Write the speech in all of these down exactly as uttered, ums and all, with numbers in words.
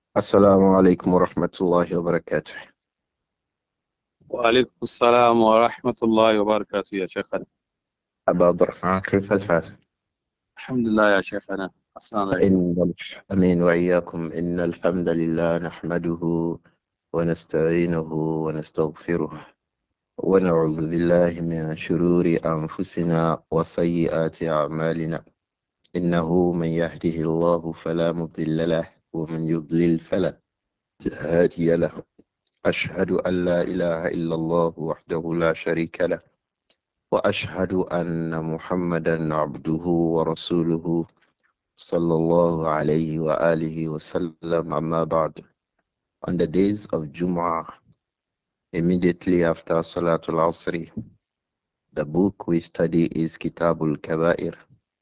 السلام عليكم ورحمة الله وبركاته. وعليكم السلام ورحمة الله وبركاته يا شيخنا. أبا عبد الرحمن، كيف الحال؟ الحمد لله يا شيخنا. السلام عليكم. إن الح- أمين وإياكم. إن الحمد لله نحمده ونستعينه ونستغفره ونعوذ بالله من شرور أنفسنا وسيئات أعمالنا. إنه من يهده الله فلا مضل له ومن يضلل فلا هادي له. أشهد أن لا إله إلا الله وحده لا شريك له، وأشهد أن محمدا عبده ورسوله صلى الله عليه وآله وسلم. أما بعد. On the days of Jum'ah, immediately after Salatul Asri, the book we study is Kitabul Kabair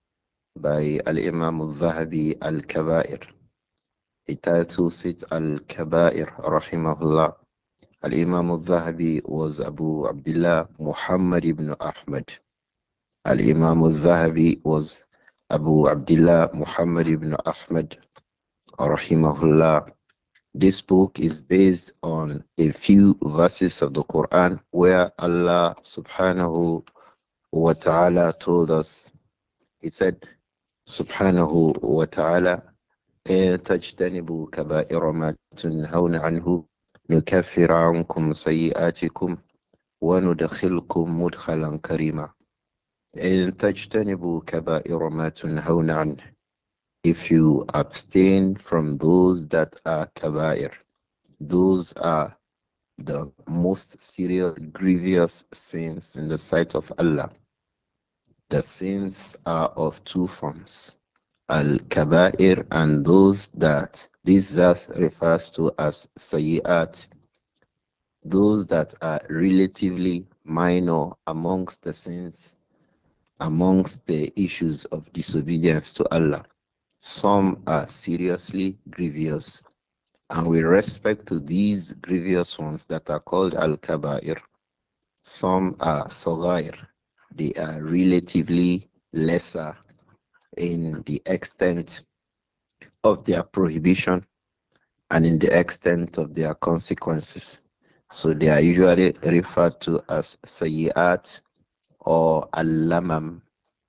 by Al-Imam Al-Zahabi Al-Kabair. He titles it Al-Kabair Rahimahullah. Al-Imam Al-Zahabi was Abu Abdullah Muhammad ibn Ahmad. Al-Imam Al-Zahabi was Abu Abdullah Muhammad ibn Ahmad rahimahullah. This book is based on a few verses of the Quran where Allah subhanahu wa ta'ala told us, He said, subhanahu wa ta'ala, إن تجتنبوا كبائر ما تنهون عنه نكفر عنكم سيئاتكم وندخلكم مدخلا كريما. إن تجتنبوا كبائر ما تنهون عنه. If you abstain from those that are kabair, those are the most serious, grievous sins in the sight of Allah. The sins are of two forms, al kabair, and those that this verse refers to as sayyat, those that are relatively minor amongst the sins, amongst the issues of disobedience to Allah. Some are seriously grievous. And with respect to these grievous ones that are called al-kaba'ir, some are saghair. They are relatively lesser in the extent of their prohibition and in the extent of their consequences. So they are usually referred to as sayyi'at or al-lamam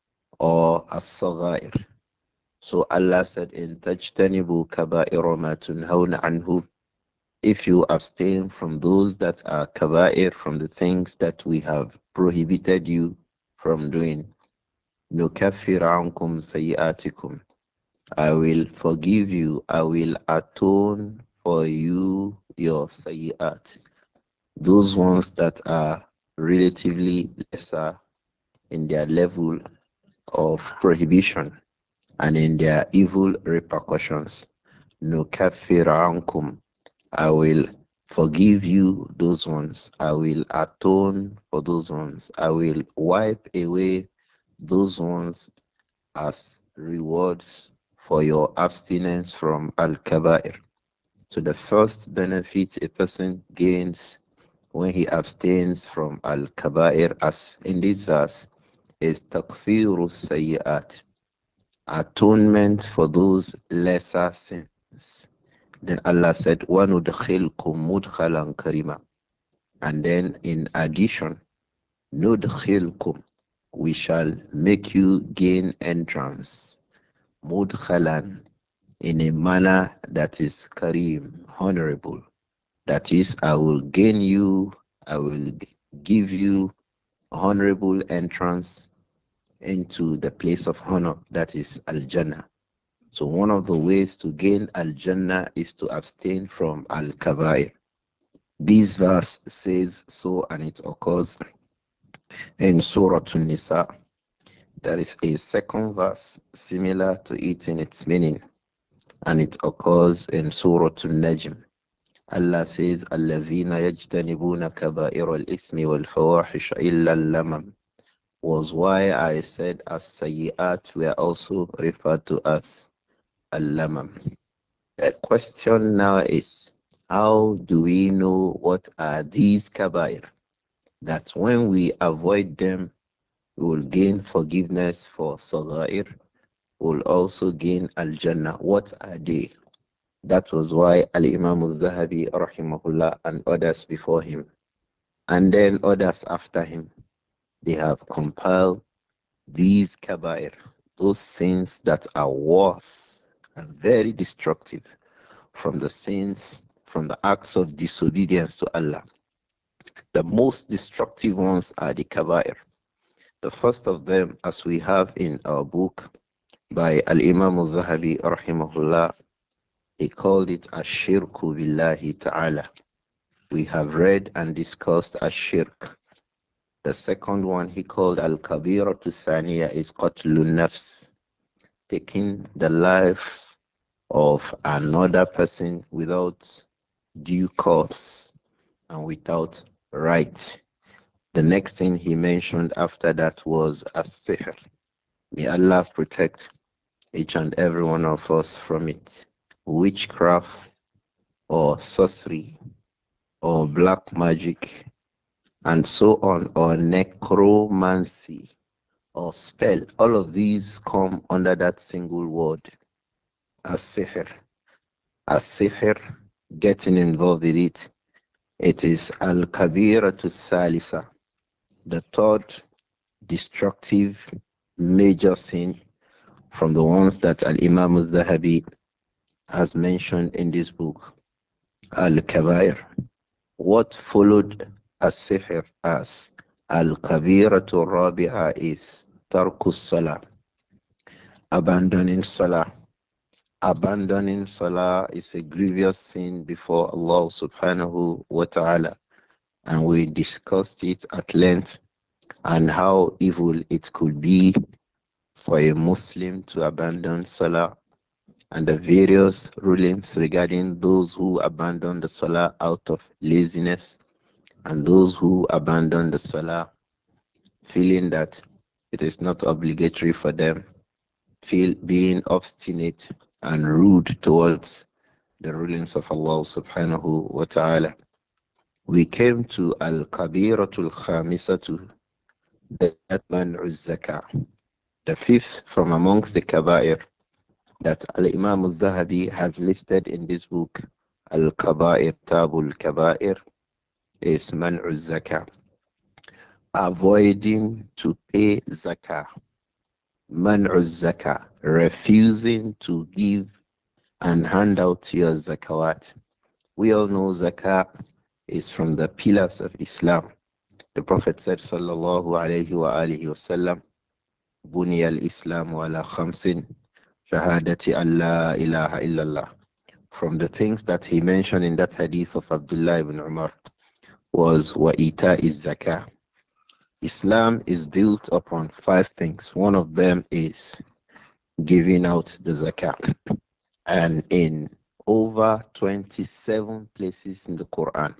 or as-saghair. So Allah said in tajtanibu kaba'ira ma tunhawna anhu. If you abstain from those that are kaba'ir, from the things that we have prohibited you from doing, nukaffir ankum sayi'atikum. I will forgive you, I will atone for you your sayi'at. Those ones that are relatively lesser in their level of prohibition and in their evil repercussions. Nukaffir ankum. I will forgive you those ones. I will atone for those ones. I will wipe away those ones as rewards for your abstinence from Al Kaba'ir. So, the first benefit a person gains when he abstains from Al Kaba'ir, as in this verse, is takfiru sayyat, atonement for those lesser sins. Then Allah said, وَنُدْخِلْكُمْ مُدْخَلًا كَرِيمًا. And then in addition, نُدْخِلْكُمْ, we shall make you gain entrance, مُدْخَلًا, in a manner that is kareem, honorable. That is, I will gain you, I will give you honorable entrance into the place of honor, that is Al-Jannah. So one of the ways to gain Al-Jannah is to abstain from Al-Kabair. This verse says so, and it occurs in Surah An-Nisa. There is a second verse similar to it in its meaning, and it occurs in Surah An-Najm. Allah says, الَّذِينَ يَجْتَنِبُونَ كَبَائِرَ الْإِثْمِ وَالْفَوَاحِشَ إِلَّا اللَّمَمْ, was why I said as sayyat were also referred to as al-lamam. The question now is, how do we know what are these kabair? That when we avoid them, we will gain forgiveness for Saghair, we will also gain Al Jannah. What are they? That was why Al Imam al Zahabi, rahimahullah, and others before him, and then others after him, they have compiled these kabair, those sins that are worse and very destructive from the sins, from the acts of disobedience to Allah. The most destructive ones are the kabair. The first of them, as we have in our book by Al Imam al Zahabi, rahimahullah, he called it Ashirku Billahi Ta'ala. We have read and discussed Ashirk. The second one he called Al Kabira to Thaniya is Qatlun Nafs, taking the life of another person without due cause and without right. The next thing he mentioned after that was as-sihr. May Allah protect each and every one of us from it. Witchcraft or sorcery or black magic and so on, or necromancy or spell. All of these come under that single word as-sihr. As-sihr, getting involved in it, it is al-kabira to salisa, the third destructive major sin from the ones that Al-Imam al-Zahabi has mentioned in this book, Al-Kabair. What followed as-sihr as Al-Kabiratu Rabi'a is Tarkus Salah, abandoning Salah. Abandoning Salah is a grievous sin before Allah subhanahu wa ta'ala, and we discussed it at length and how evil it could be for a Muslim to abandon Salah and the various rulings regarding those who abandon the Salah out of laziness and those who abandon the Salah feeling that it is not obligatory for them, feel being obstinate and rude towards the rulings of Allah subhanahu wa ta'ala. We came to Al-Kabiratul Khamisatu, that man'u zakah, the fifth from amongst the kabair that Al-Imam al-Zahabi has listed in this book, Al-Kabair, Tabul Kabair, is man'u zakah, avoiding to pay zakah, man'u zakah, refusing to give and hand out your zakawat. We all know zakah is from the pillars of Islam. The Prophet said, sallallahu alayhi wa alihi wasallam, بني الإسلام على خمس شهادة أن لا إله إلا الله. From the things that he mentioned in that hadith of Abdullah ibn Umar was وَإِيتَاءِ الزَّكَاةِ. Islam is built upon five things. One of them is giving out the zakah. And in over twenty-seven places in the Quran,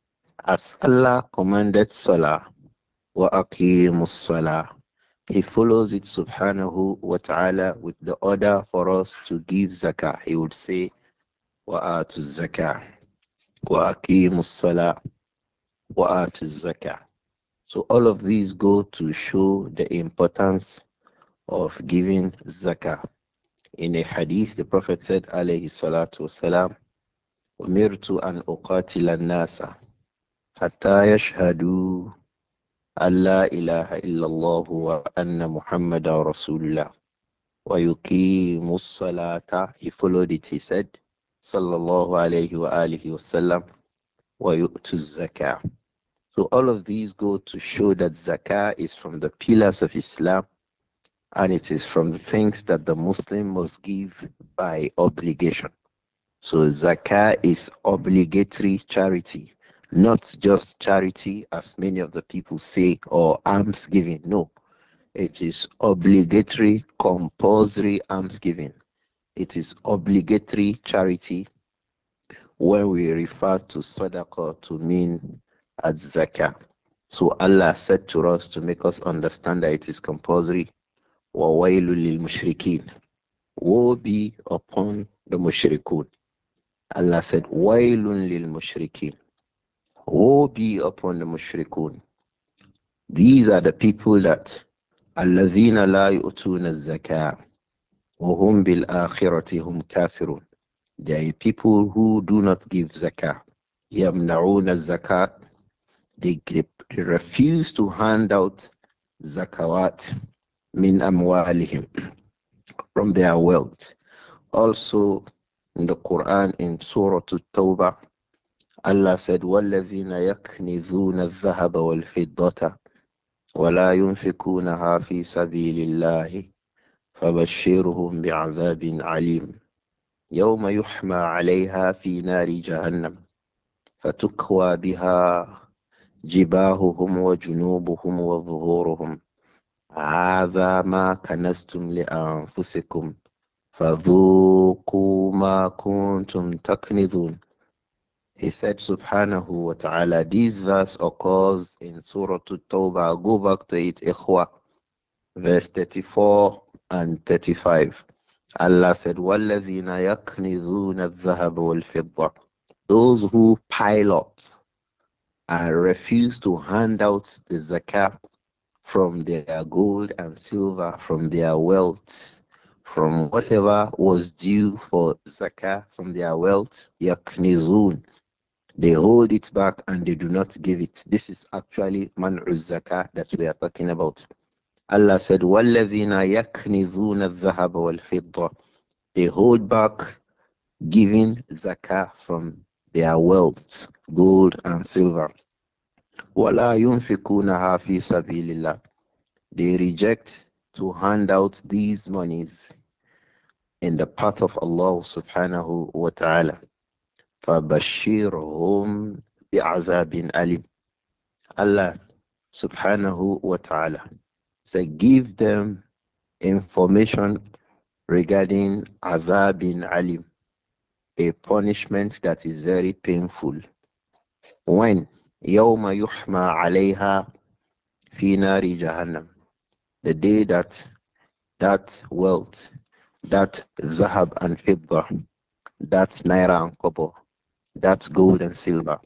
as Allah commanded Salah, وَأَقِيمُوا الصَّلَاةِ, He follows it subhanahu wa ta'ala with the order for us to give zakah. He would say, وَآتُوا الزَّكَاةِ وَأَقِيمُوا الصَّلَاةِ وَآتُوا الزَّكَاةِ. So all of these go to show the importance of giving zakah. In a hadith, the Prophet said, alayhi salatu wasalam, أُمِرْتُ أَنْ أُقَاتِلَ النَّاسَ حَتَّى يَشْهَدُوا أَنْ لَا إِلَهَ إِلَّا اللَّهُ وَأَنَّ مُحَمَّدًا رَسُولُ اللَّهِ وَيُقِيمُوا الصَّلَاةَ. He followed it, he said, sallallahu alayhi wa alihi wasallam, وَيُؤْتُوا الزَّكَاةَ. So all of these go to show that zakah is from the pillars of Islam, and it is from the things that the Muslim must give by obligation. So zakah is obligatory charity, not just charity as many of the people say, or alms giving. No, it is obligatory, compulsory alms giving. It is obligatory charity when we refer to sadaqah to mean as zakah. So Allah said to us to make us understand that it is compulsory. وَوَيْلٌ لِلْمُشْرِكِينَ. Woe be upon the mushrikun. Allah said, وَيْلٌ لِلْمُشْرِكِينَ. Woe be upon the mushrikun. These are the people that الَّذِينَ لَا يُؤْتُونَ الزَّكَاةَ وَهُمْ بِالْآخِرَةِ هُمْ كَافِرُونَ. There are people who do not give zakah. يَمْنَعُونَ الزَّكَاةَ. They, they they refuse to hand out zakawat min amwalihim, from their wealth. Also in the Quran in Surah At-Tawbah, Allah said, وَالَّذِينَ يَكْنِذُونَ الذَّهَبَ وَالْفِضَّةَ وَلَا يُنْفِقُونَهَا فِي سَبِيلِ اللَّهِ فَبَشِّرْهُم بِعَذَابٍ عَلِيمٍ يَوْمَ يُحْمَى عَلَيْهَا فِي نَارِ جَهَنَّمَ فَتُكْوَى بِهَا جِبَاهُهُمْ وَجُنُوبُهُمْ وَظُهُورُهُمْ هذا ما كنزتم لأنفسكم فذوقوا ما كنتم تكنزون. He said subhanahu wa ta'ala, this verse occurs in Surah At-Tawbah. Go back to it, ikhwa, verse thirty-four and thirty-five. Allah said, وَالَّذِينَ يَكْنِزُونَ الذَّهَبَ وَالْفِضَّةَ. Those who pile up and refuse to hand out the zakah from their gold and silver, from their wealth, from whatever was due for zakah from their wealth, yaknizun. They hold it back and they do not give it. This is actually man'uz zakah that we are talking about. Allah said, وَالَّذِينَ يَكْنِزُونَ الذَّهَبَ وَالْفِضَّةَ. They hold back giving zakah from their wealth, gold and silver. وَلَا يُنْفِقُونَهَا فِي سَبِيلِ اللَّهِ. They reject to hand out these monies in the path of Allah subhanahu wa ta'ala. فَبَشِّرْهُمْ بِعَذَابٍ أَلِيمٍ. Allah subhanahu wa ta'ala say, give them information regarding azabin alim, a punishment that is very painful. When? يَوْمَ يُحْمَى عَلَيْهَا فِي نَارِ جَهَنَّمٍ. The day that that wealth, that zahab and fidda, that naira and kobo, that gold and silver,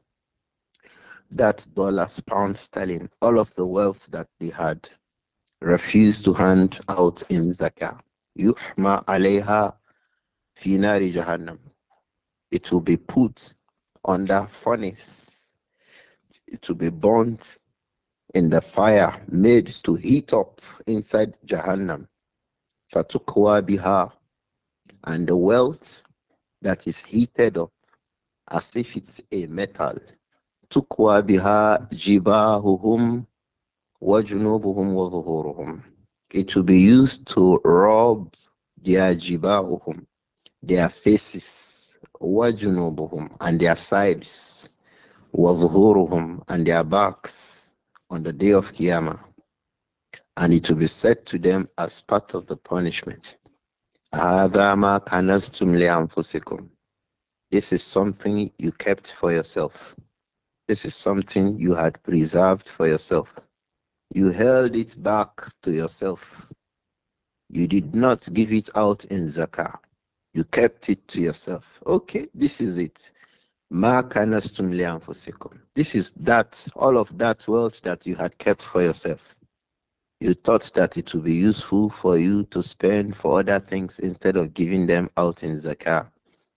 that dollars, pounds, sterling, all of the wealth that they had refused to hand out in zakah. Yuhma alayha fi nari jahannam. It will be put under furnace. It will be burnt in the fire made to heat up inside Jahannam. Fatukwa biha. And the wealth that is heated up as if it's a metal. Tukwa biha jibahuhum wa junubuhum wa zuhuruhum. It will be used to rub their jibahuhum, their faces, wa junubuhum, and their sides, wa zuhuruhum, and their backs on the day of Qiyamah. And it will be said to them as part of the punishment. هَذَا مَا كَنَزْتُمْ لِأَنفُسِكُمْ. This is something you kept for yourself. This is something you had preserved for yourself. You held it back to yourself. You did not give it out in zakah. You kept it to yourself. Okay, this is it. مَا كَنَزْتُمْ لِأَنفُسِكُمْ. This is that, all of that wealth that you had kept for yourself. You thought that it would be useful for you to spend for other things instead of giving them out in zakah.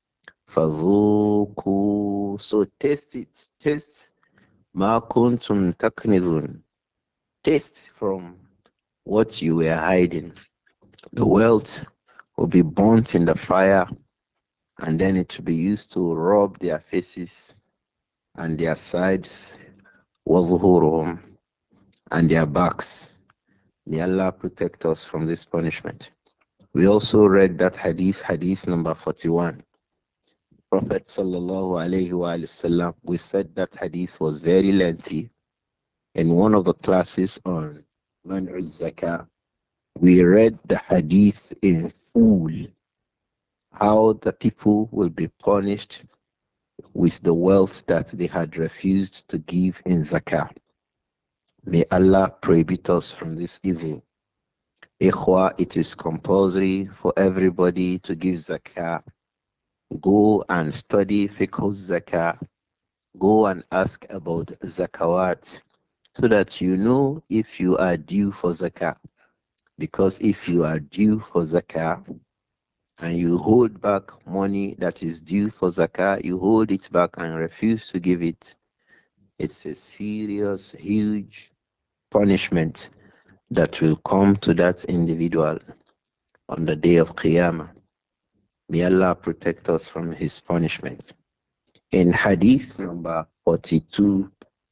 فَذُوقُوا. So taste it. Taste مَا كُنْتُمْ تَكْنِزُونَ. Taste from what you were hiding. The wealth will be burnt in the fire, and then it will be used to rub their faces and their sides, وَظُهُورُهُمْ, and their backs. May Allah protect us from this punishment. We also read that hadith, hadith number forty-one. Prophet sallallahu alayhi wa sallam, we said that hadith was very lengthy. In one of the classes on Man'uz Zakah, we read the hadith in full, how the people will be punished with the wealth that they had refused to give in Zakah. May Allah prohibit us from this evil. Ikhwa, it is compulsory for everybody to give zakah. Go and study fiqh zakah. Go and ask about zakawat so that you know if you are due for zakah. Because if you are due for zakah, and you hold back money that is due for zakah, you hold it back and refuse to give it, it's a serious, huge punishment that will come to that individual on the day of Qiyamah. May Allah protect us from his punishment. In hadith number forty-two,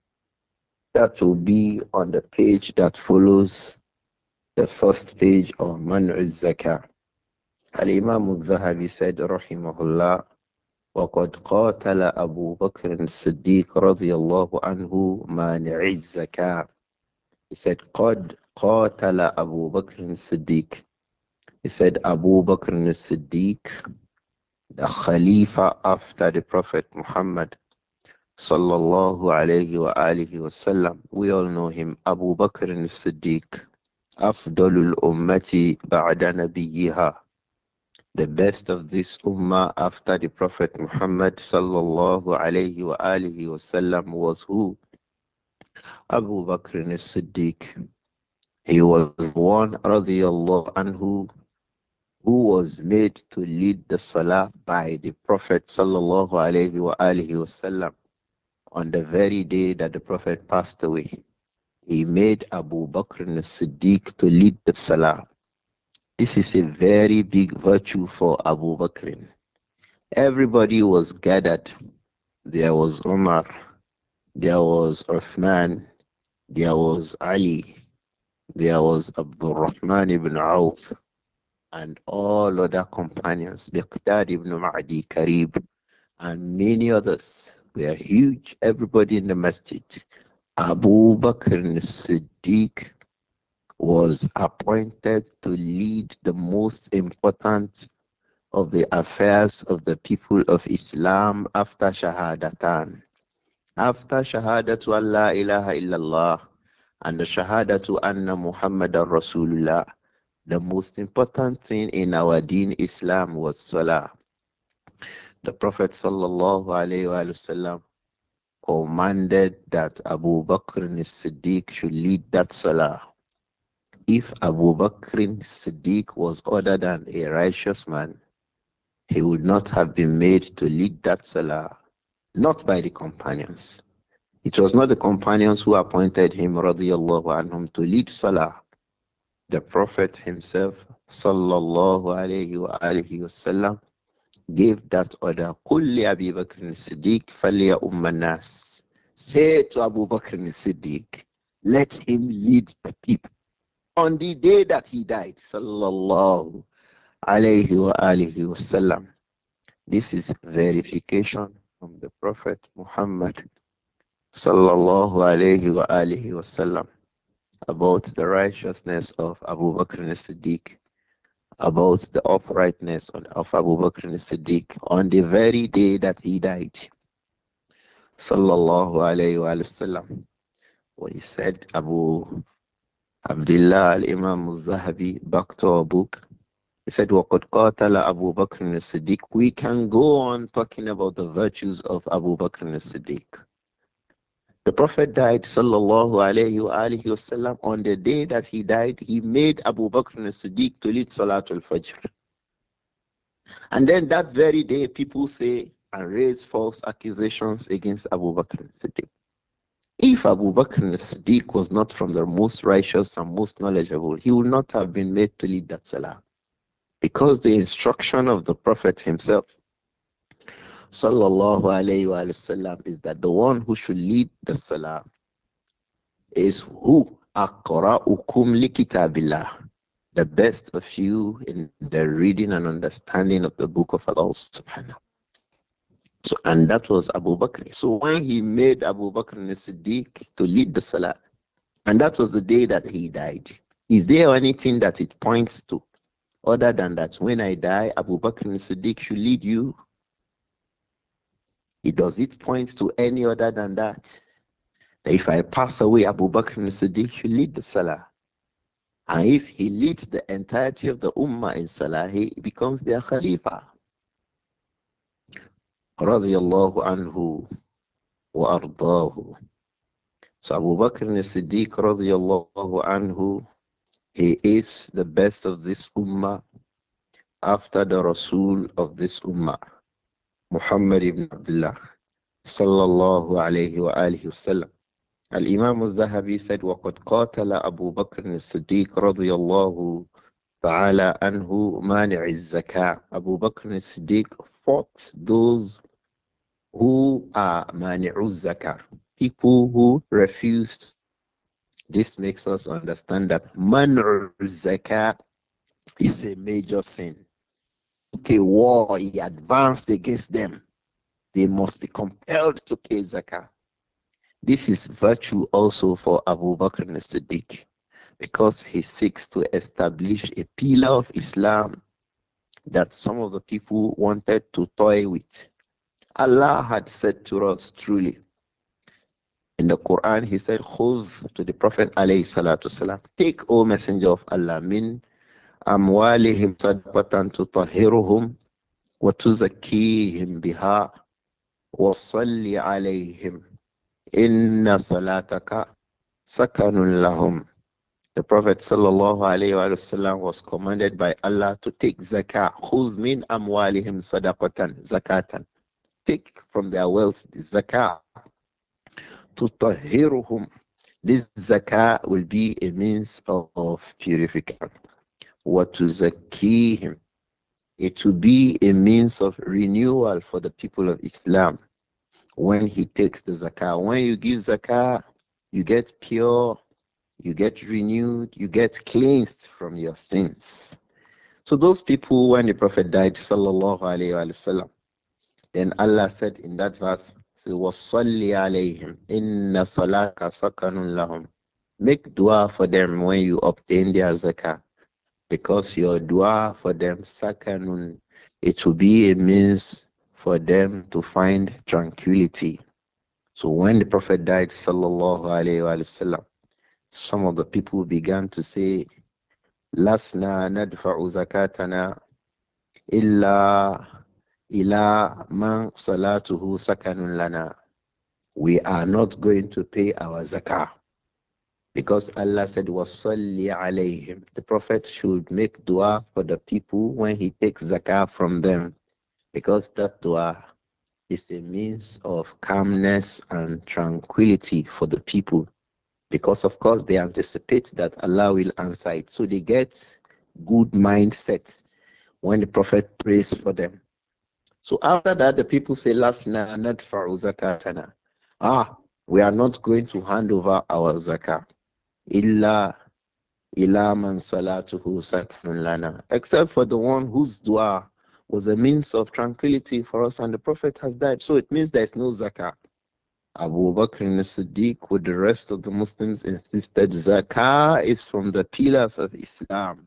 that will be on the page that follows the first page of Man'u Zakah. Al-Imam al-Zahabi said, Rahimahullah, وقد قاتل أبو بكر الصديق رضي الله عنه مانع الزكاة. He said, قد قاتل أبو بكر الصديق. He said, Abu Bakr al-Siddiq, the Khalifa after the Prophet Muhammad sallallahu alayhi wa alihi wasallam. We all know him, Abu Bakr al-Siddiq, Afdalul Ummati ba'da nabiyyiha, the best of this ummah after the Prophet Muhammad sallallahu alayhi wa alihi wasallam was who? Abu Bakr al-Siddiq. He was one radiyallahu anhu who was made to lead the salah by the Prophet sallallahu alayhi wa alihi wasallam on the very day that the Prophet passed away. He made Abu Bakr as-Siddiq to lead the salah. This is a very big virtue for Abu Bakr. Everybody was gathered. There was Umar, there was Uthman, there was Ali, there was Abdul Rahman ibn Auf, and all other companions, Biqdad ibn Ma'di Karib, and many others were huge. Everybody in the masjid. Abu Bakr as-Siddiq was appointed to lead the most important of the affairs of the people of Islam after Shahadatan. After Shahadatu Allah ilaha illallah and the Shahadatu Anna Muhammadan Rasulullah, the most important thing in our deen Islam was Salah. The Prophet sallallahu alayhi wa sallam commanded that Abu Bakr as-Siddiq should lead that Salah. If Abu Bakr Siddiq was other than a righteous man, he would not have been made to lead that salah, not by the companions. It was not the companions who appointed him, radiallahu anhum, to lead salah. The Prophet himself, sallallahu alayhi wa alihi wasallam, gave that order. قُلْ لِأَبِي بَكْرٍ الصِّدِّيقِ فَلْيَأُمَّ النَّاسِ. Say to Abu Bakr Siddiq, let him lead the people. On the day that he died, sallallahu alayhi wa alihi wasallam. This is verification from the Prophet Muhammad sallallahu alayhi wa alihi wasallam about the righteousness of Abu Bakr as-Siddiq, about the uprightness of Abu Bakr as-Siddiq on the very day that he died, sallallahu alayhi wa sallam. What he said, Abu Abdullah al-Imam al-Zahabi, back to our book, he said, وَقَدْ قَاتَلَ أَبُو بَكْرٍ الصِّدِّيقِ. We can go on talking about the virtues of Abu Bakr as-Siddiq. The Prophet died, sallallahu alayhi wa alihi wasallam. On the day that he died, he made Abu Bakr as-Siddiq to lead Salatul Fajr. And then that very day, people say and raise false accusations against Abu Bakr as-Siddiq. If Abu Bakr as-Siddiq was not from the most righteous and most knowledgeable, he would not have been made to lead that Salah. Because the instruction of the Prophet himself, sallallahu alayhi wa sallam, is that the one who should lead the Salah is who? Aqra'ukum li kitabillah, the best of you in the reading and understanding of the book of Allah subhanahu. So, and that was Abu Bakr. So when he made Abu Bakr as-Siddiq to lead the Salah, and that was the day that he died, is there anything that it points to other than that when I die, Abu Bakr as-Siddiq should lead you? It does it point to any other than that? That if I pass away, Abu Bakr as-Siddiq should lead the Salah. And if he leads the entirety of the Ummah in Salah, he becomes their Khalifa. Radiallahu anhu wa ardahu. So Abu Bakr as-Siddiq radiallahu anhu, he is the best of this Ummah after the Rasul of this Ummah, Muhammad ibn Abdullah, sallallahu alayhi wa alihi wasallam. Al-Imam al-Zahabi said, وَقَدْ قَاتَلَ أَبُو بَكْرٍ الصِّدِّيقِ رَضِيَ اللَّهُ ta'ala anhu mani'i zakah. Abu Bakr as-Siddiq fought those who are mani'u zakah, people who refused. This makes us understand that man'u zakah is a major sin. Okay, war, he advanced against them. They must be compelled to pay zakah. This is virtue also for Abu Bakr as-Siddiq because he seeks to establish a pillar of Islam that some of the people wanted to toy with. Allah had said to us truly in the Quran, He said, Khuz to the Prophet alayhi salatu salam, take, O Messenger of Allah, min amwalihim sadaqatan tutahhiruhum wa tuzakkihim biha wa salli alayhim inna salataka sakanun lahum. The Prophet sallallahu alayhi wa sallam was commanded by Allah to take zakah. Khuz min amwalihim sadaqatan zakatan. Take from their wealth the zakah to tahiruhum. This zakah will be a means of, of purification. What to zakihim. It will be a means of renewal for the people of Islam when he takes the zakah. When you give zakah, you get pure, you get renewed, you get cleansed from your sins. So those people, when the Prophet died, sallallahu alayhi wa sallam, then Allah said in that verse, وَصَلِّ عَلَيْهِمْ إِنَّ صَلَاكَ سَكَنٌ لَهُمْ. Make dua for them when you obtain their zakah, because your dua for them, sakanun, it will be a means for them to find tranquility. So when the Prophet died, sallallahu alayhi wa sallam, some of the people began to say, Lasna nadfa'u zakatana illa ila man salatuhu sakanun lana. We are not going to pay our zakah because Allah said, Wasalli alayhim. The Prophet should make dua for the people when he takes zakah from them, because that dua is a means of calmness and tranquility for the people. Because of course they anticipate that Allah will answer it. So they get good mindset when the Prophet prays for them. So after that, the people say, Lasna nadfa'u zakatana. Ah, we are not going to hand over our zakah. Illa ila man salatuhu sakfun lana. Except for the one whose dua was a means of tranquility for us and the Prophet has died. So it means there is no zakah. Abu Bakr as-Siddiq with the rest of the Muslims insisted zakah is from the pillars of Islam.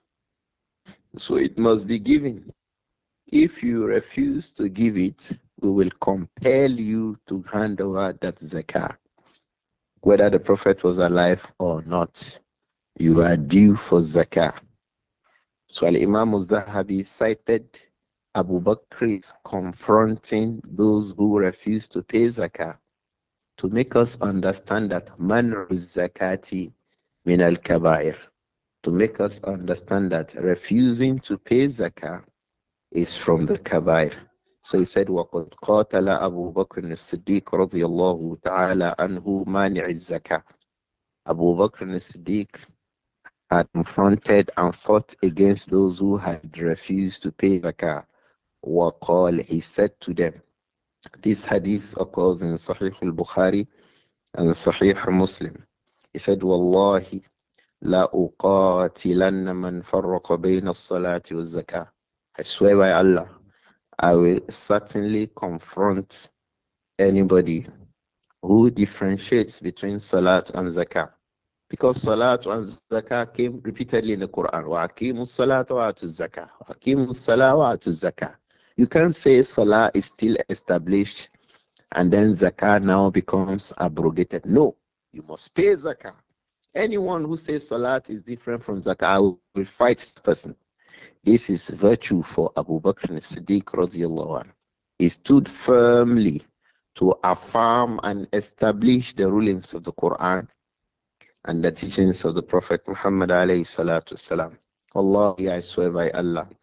So it must be given. If you refuse to give it, we will compel you to hand over that zakah. Whether the Prophet was alive or not, you are due for zakah. So Al-Imam al-Zahabi cited Abu Bakr is confronting those who refuse to pay zakah to make us understand that man'u zakati min al-kabair, to make us understand that refusing to pay zakah is from the kabair. So he said, وَقَدْ قَاتَلَ أَبُو بَكْرٍ الصِّدِّيقُ رَضِيَ اللَّهُ تَعَالَى أَنْهُ مَانِعِ الزَّكَاةِ. Abu Bakr as-Siddiq had confronted and fought against those who had refused to pay zakah. وَقَالَ, he said to them, this hadith occurs in Sahih al-Bukhari and Sahih Muslim. He said, وَاللَّهِ لَا أُقَاتِلَنَّ مَنْ فَرَّقَ بَيْنَ الصَّلَاةِ وَالزَّكَاةِ. I swear by Allah, I will certainly confront anybody who differentiates between Salat and Zakah. Because Salat and Zakah came repeatedly in the Quran. وَأَقِيمُوا الصَّلَاةَ وَآتُوا الزَّكَاةَ وَأَقِيمُوا الصَّلَاةَ وَآتُوا الزَّكَاةَ. You can't say Salah is still established and then Zakah now becomes abrogated. No, you must pay Zakah. Anyone who says Salat is different from Zakah, I will fight the person. This is virtue for Abu Bakr as-Siddiq radiallahu anhu. He stood firmly to affirm and establish the rulings of the Quran and the teachings of the Prophet Muhammad alayhi salatu wasalam. Wallahi, I swear by Allah,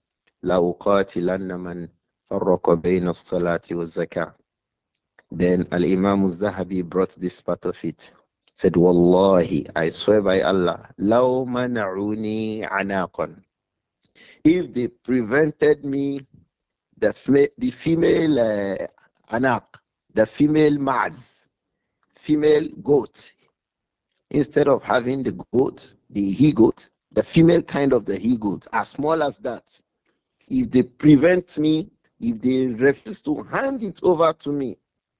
لَأُقَاتِلَنَّ مَنْ فَرَّقَ بَيْنَ الصَّلَاةِ وَالزَّكَاةِ. Then Al-Imam al-Zahabi brought this part of it. Said, Wallahi, I swear by Allah, لَوْ مَنَعُونِي عَنَاقًا. If they prevented me, the, fema- the female uh, anak, the female maz, female goat, instead of having the goat, the he goat, the female kind of the he goat, as small as that, if they prevent me, if they refuse to hand it over to me,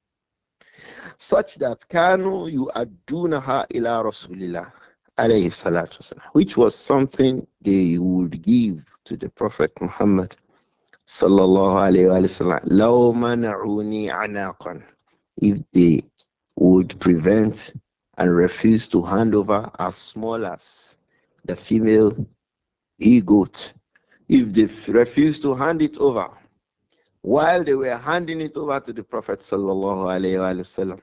such that kanu you adunaha ila rasulillah alayhi salatu wasalam, which was something they would give to the Prophet Muhammad sallallahu alayhi wa sallam, law mana'uni anaqan, if they would prevent and refuse to hand over as small as the female he goat, if they f- refuse to hand it over, while they were handing it over to the Prophet sallallahu alayhi wa sallam,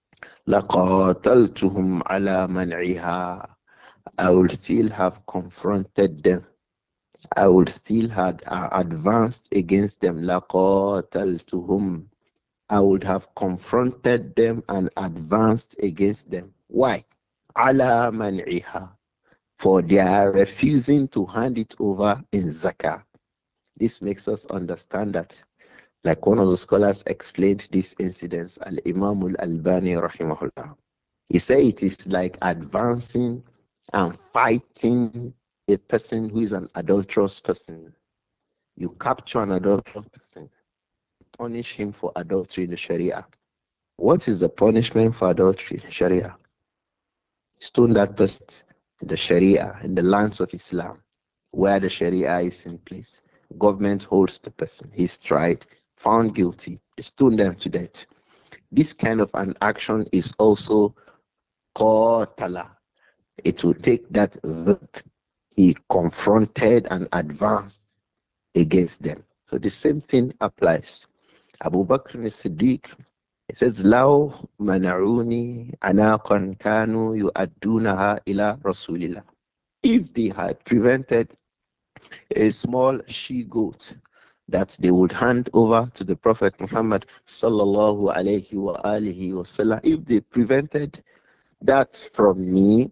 لَقَاتَلْتُهُمْ عَلَى مَنْعِهَا, I would still have confronted them. I would still have uh, advanced against them. لَقَاتَلْتُهُمْ, I would have confronted them and advanced against them. Why? عَلَى مَنْعِهَا, for they are refusing to hand it over in zakah. This makes us understand that, like one of the scholars explained this incident, Al-Imam Al-Albani rahimahullah. He said it is like advancing and fighting a person who is an adulterous person. You capture an adulterous person, punish him for adultery in the Sharia. What is the punishment for adultery in Sharia? Stone that person in the Sharia, in the lands of Islam, where the Sharia is in place. Government holds the person. He's tried, found guilty, stone them to death. This kind of an action is also qatala. It will take that verb. He confronted and advanced against them. So the same thing applies. Abu Bakr as-Siddiq, he says, Law manaruni anaqan kanu yu'addunaha ila Rasulillah. If they had prevented a small she goat that they would hand over to the Prophet Muhammad sallallahu alayhi wa alihi wasallam, if they prevented that from me,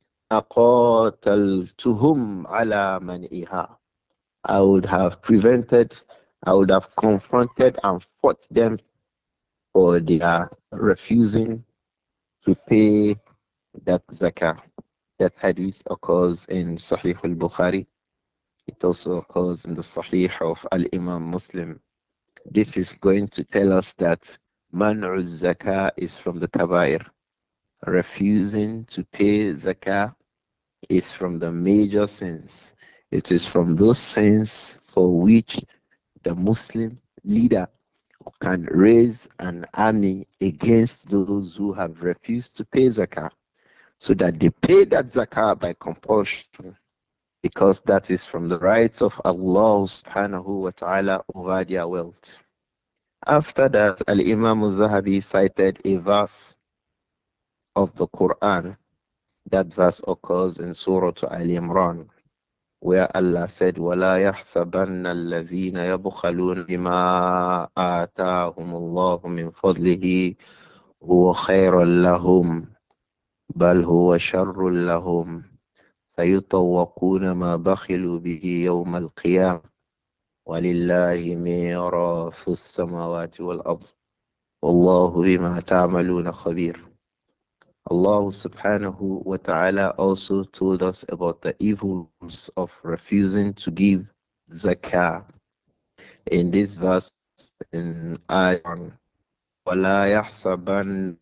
aqataltuhum ala man'iha, I would have prevented, I would have confronted and fought them for their refusing to pay that zakah. That hadith occurs in Sahih al-Bukhari. It also occurs in the Sahih of Al-Imam Muslim. This is going to tell us that man'u zakah is from the kabair. Refusing to pay zakah is from the major sins. It is from those sins for which the Muslim leader can raise an army against those who have refused to pay zakah, so that they pay that zakah by compulsion, because that is from the rights of Allah subhanahu wa ta'ala over their wealth. After that, Al Imam al Zahabi cited a verse of the Quran. That verse occurs in Surah Al Imran, where Allah said, وَلَا يَحْسَبَنَّ الَّذِينَ يَبْخَلُونَ بِمَا آتَاهُمُ اللَّهُ مِنْ فَضْلِهِ هُوَ خَيْرٌ لَهُمْ بَلْ هُوَ شَرٌّ لَهُمْ سَيُطَوَّقُونَ مَا بَخِلُوا بِهِ يَوْمَ الْقِيَامَةِ وَلِلَّهِ مِيرَاثُ السَّمَاوَاتِ وَالْأَرْضِ وَاللَّهُ بِمَا تَعْمَلُونَ خَبِيرٌ. Allah subhanahu wa ta'ala also told us about the evils of refusing to give zakah in this verse in Ayah. وَلَا يَحْسَبَنَّ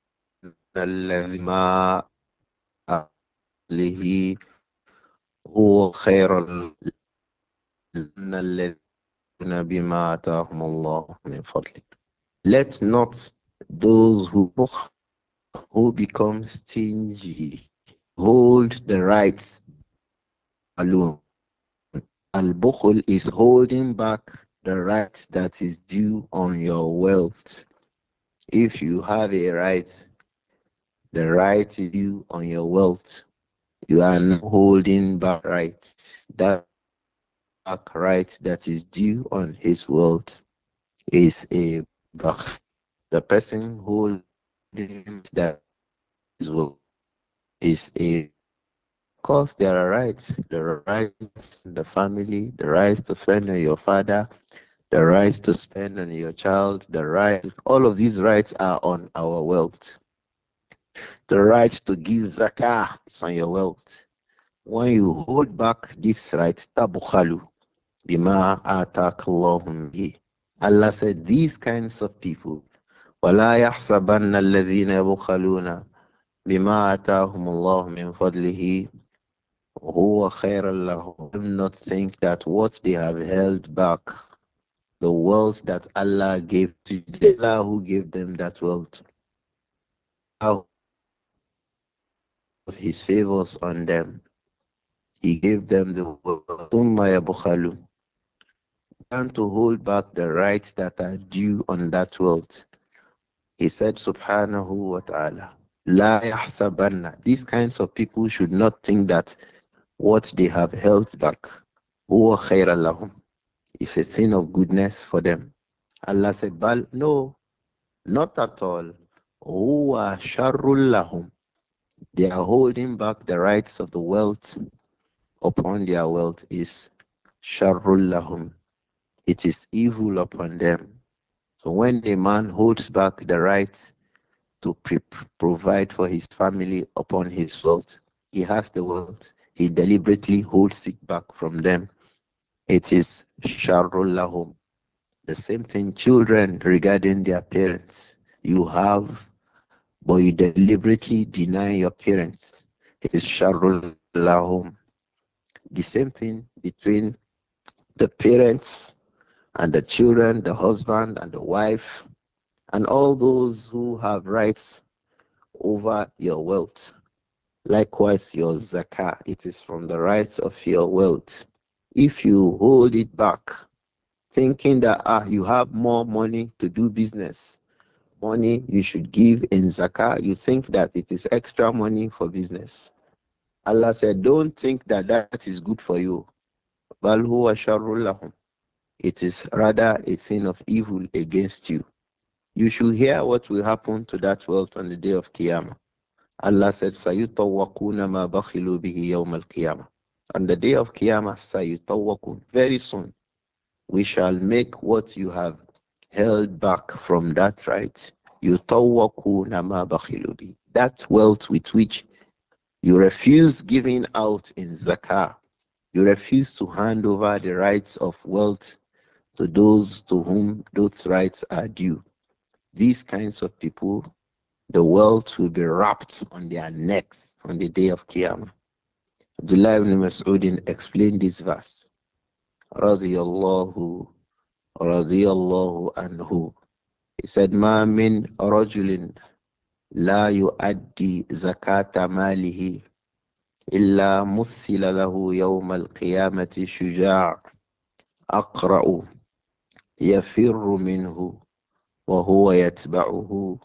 الَّذِي مَا أَهْلِهِ هُوَ خَيْرٌ لَّنَّ الَّذِينَ بِمَا آتَاهُمُ اللَّهُ مِنْ فَضْلِهِ. Let not those who who become stingy hold the rights alone. Al-Bukhul is holding back the right that is due on your wealth. If you have a right, the right is due on your wealth. You are not holding back rights. That back right that is due on his wealth is a bakh. The person holding that is will is a of course there are rights. The rights to spend on the family, the rights to spend on your father, the rights to spend on your child, the right all of these rights are on our wealth. The right to give zakah is on your wealth. When you hold back this right, tabukhalu bima atakallahu bihi. Allah said these kinds of people ولا يحسبن الذين يبخلون بما آتاهم الله من فضله هو خير لهم. Do not think that what they have held back, the wealth that Allah gave to them, Allah who gave them that wealth, Allah of His favors on them, He gave them the wealth. ثم يبخلون, and to hold back the rights that are due on that wealth. He said, Subhanahu wa ta'ala, La yahsabanna. These kinds of people should not think that what they have held back, huwa khayran lahum, is a thing of goodness for them. Allah said, Bal, no, not at all. Huwa sharrul lahum. They are holding back the rights of the wealth upon their wealth is sharrul lahum. It is evil upon them. So when a man holds back the rights to pre- provide for his family upon his wealth, he has the wealth. He deliberately holds it back from them. It is sharrul lahum. The same thing, children regarding their parents. You have, but you deliberately deny your parents. It is sharrul lahum. The same thing between the parents and the children, the husband and the wife, and all those who have rights over your wealth. Likewise, your zakah, it is from the rights of your wealth. If you hold it back, thinking that ah, you have more money to do business, money you should give in zakah, you think that it is extra money for business. Allah said, don't think that that is good for you. Bal huwa sharrul lahum. It is rather a thing of evil against you. You should hear what will happen to that wealth on the day of Qiyamah. Allah said, Sayutawakuna ma bakhilu bihi yawm al-Qiyamah. On the day of Qiyamah, Sayutawakun. Very soon, we shall make what you have held back from that right. Yutawakuna ma bakhilu bihi. That wealth with which you refuse giving out in zakah. You refuse to hand over the rights of wealth to those to whom those rights are due. These kinds of people, the wealth will be wrapped on their necks on the day of Qiyamah. Abdullah ibn Mas'ud explained this verse. Radiyallahu, radiyallahu anhu. He said, Ma min rajulin la yu'addi zakata malihi illa muthila lahu yawm al-qiyamati shuja' aqra'u yafirru minhu wa huwa yatba'uhu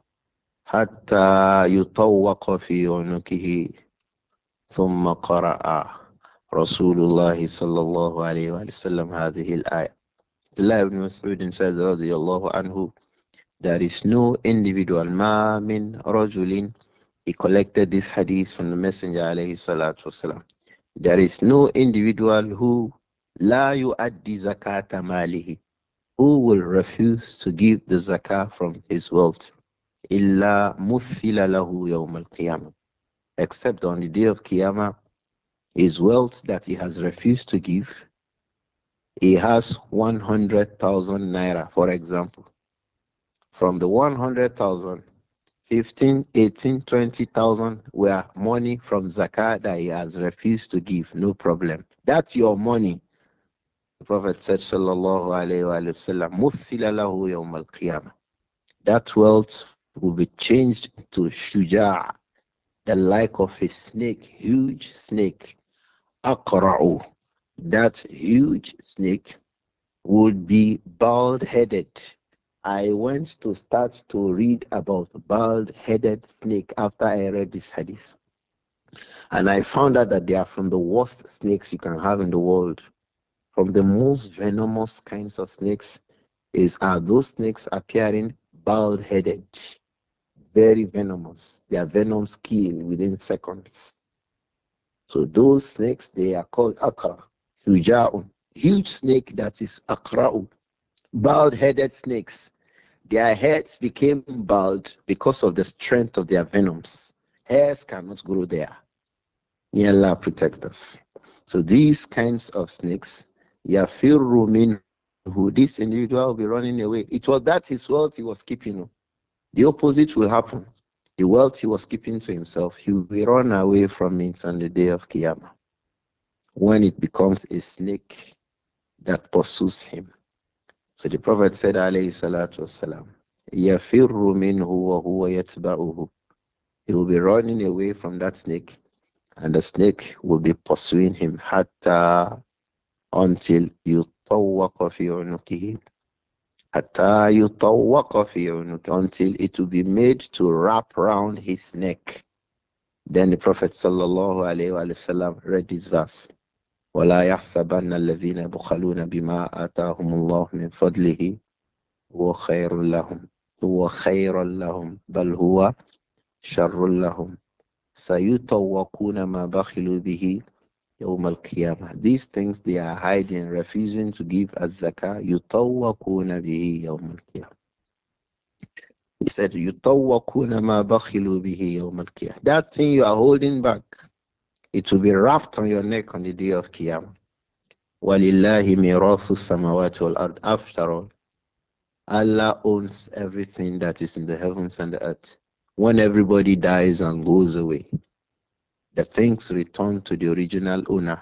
حتى يطوق في عنقه ثم قرأ رسول الله صلى الله عليه وسلم هذه الآية. Abdullah ibn Mas'ud said رضي الله عنه, there is no individual ما من رجل. He collected this hadith from the Messenger عليه الصلاة والسلام. There is no individual who لا يؤدي زكاة ماله, who will refuse to give the zakah from his wealth. إلا مثل له يوم القيامة, except on the day of Qiyamah, his wealth that he has refused to give, he has one hundred thousand naira, for example. From the one hundred thousand, fifteen, eighteen, twenty thousand were money from zakah that he has refused to give, no problem. That's your money. The Prophet said, Sallallahu Alaihi Wasallam, مثل له يوم القيامة. That wealth will be changed to shuja', the like of a snake, huge snake. Aqra'u. That huge snake would be bald headed. I went to start to read about bald headed snake after I read this hadith. And I found out that they are from the worst snakes you can have in the world. From the most venomous kinds of snakes is are those snakes appearing bald-headed, very venomous. Their venoms kill within seconds. So those snakes they are called akra, shujaun, huge snake that is akra'u, bald-headed snakes. Their heads became bald because of the strength of their venoms. Hairs cannot grow there. May Allah protect us. So these kinds of snakes, yafirru minhu, this individual will be running away. It was that his wealth he was keeping. Oh. The opposite will happen. The wealth he was keeping to himself, he will run away from it on the day of Qiyamah when it becomes a snake that pursues him. So the Prophet said, alayhi salatu wasalam, yafirru minhu wa huwa yatba'uhu. He will be running away from that snake, and the snake will be pursuing him hatta until yutawwaqa fi unukihi. Hatta yutawwaqa fi unuki, until it will be made to wrap round his neck. Then the Prophet sallallahu alayhi wa sallam read this verse. ولا يحسبن الذين يبخلون بما آتاهم الله من فضله هو خير لهم هو خير لهم بل هو شر لهم سيطوقون ما بخلوا به يوم القيامة. These things they are hiding, refusing to give as zakah. يطوقون به يوم القيامة. He said, يطوقون ما بخلوا به يوم القيامة. That thing you are holding back, it will be wrapped on your neck on the day of Qiyamah. وَلِلَّهِ مِيرَاثُ السَّمَوَاتِ وَالْأَرْضِ. After all, Allah owns everything that is in the heavens and the earth. When everybody dies and goes away, the things return to the original owner,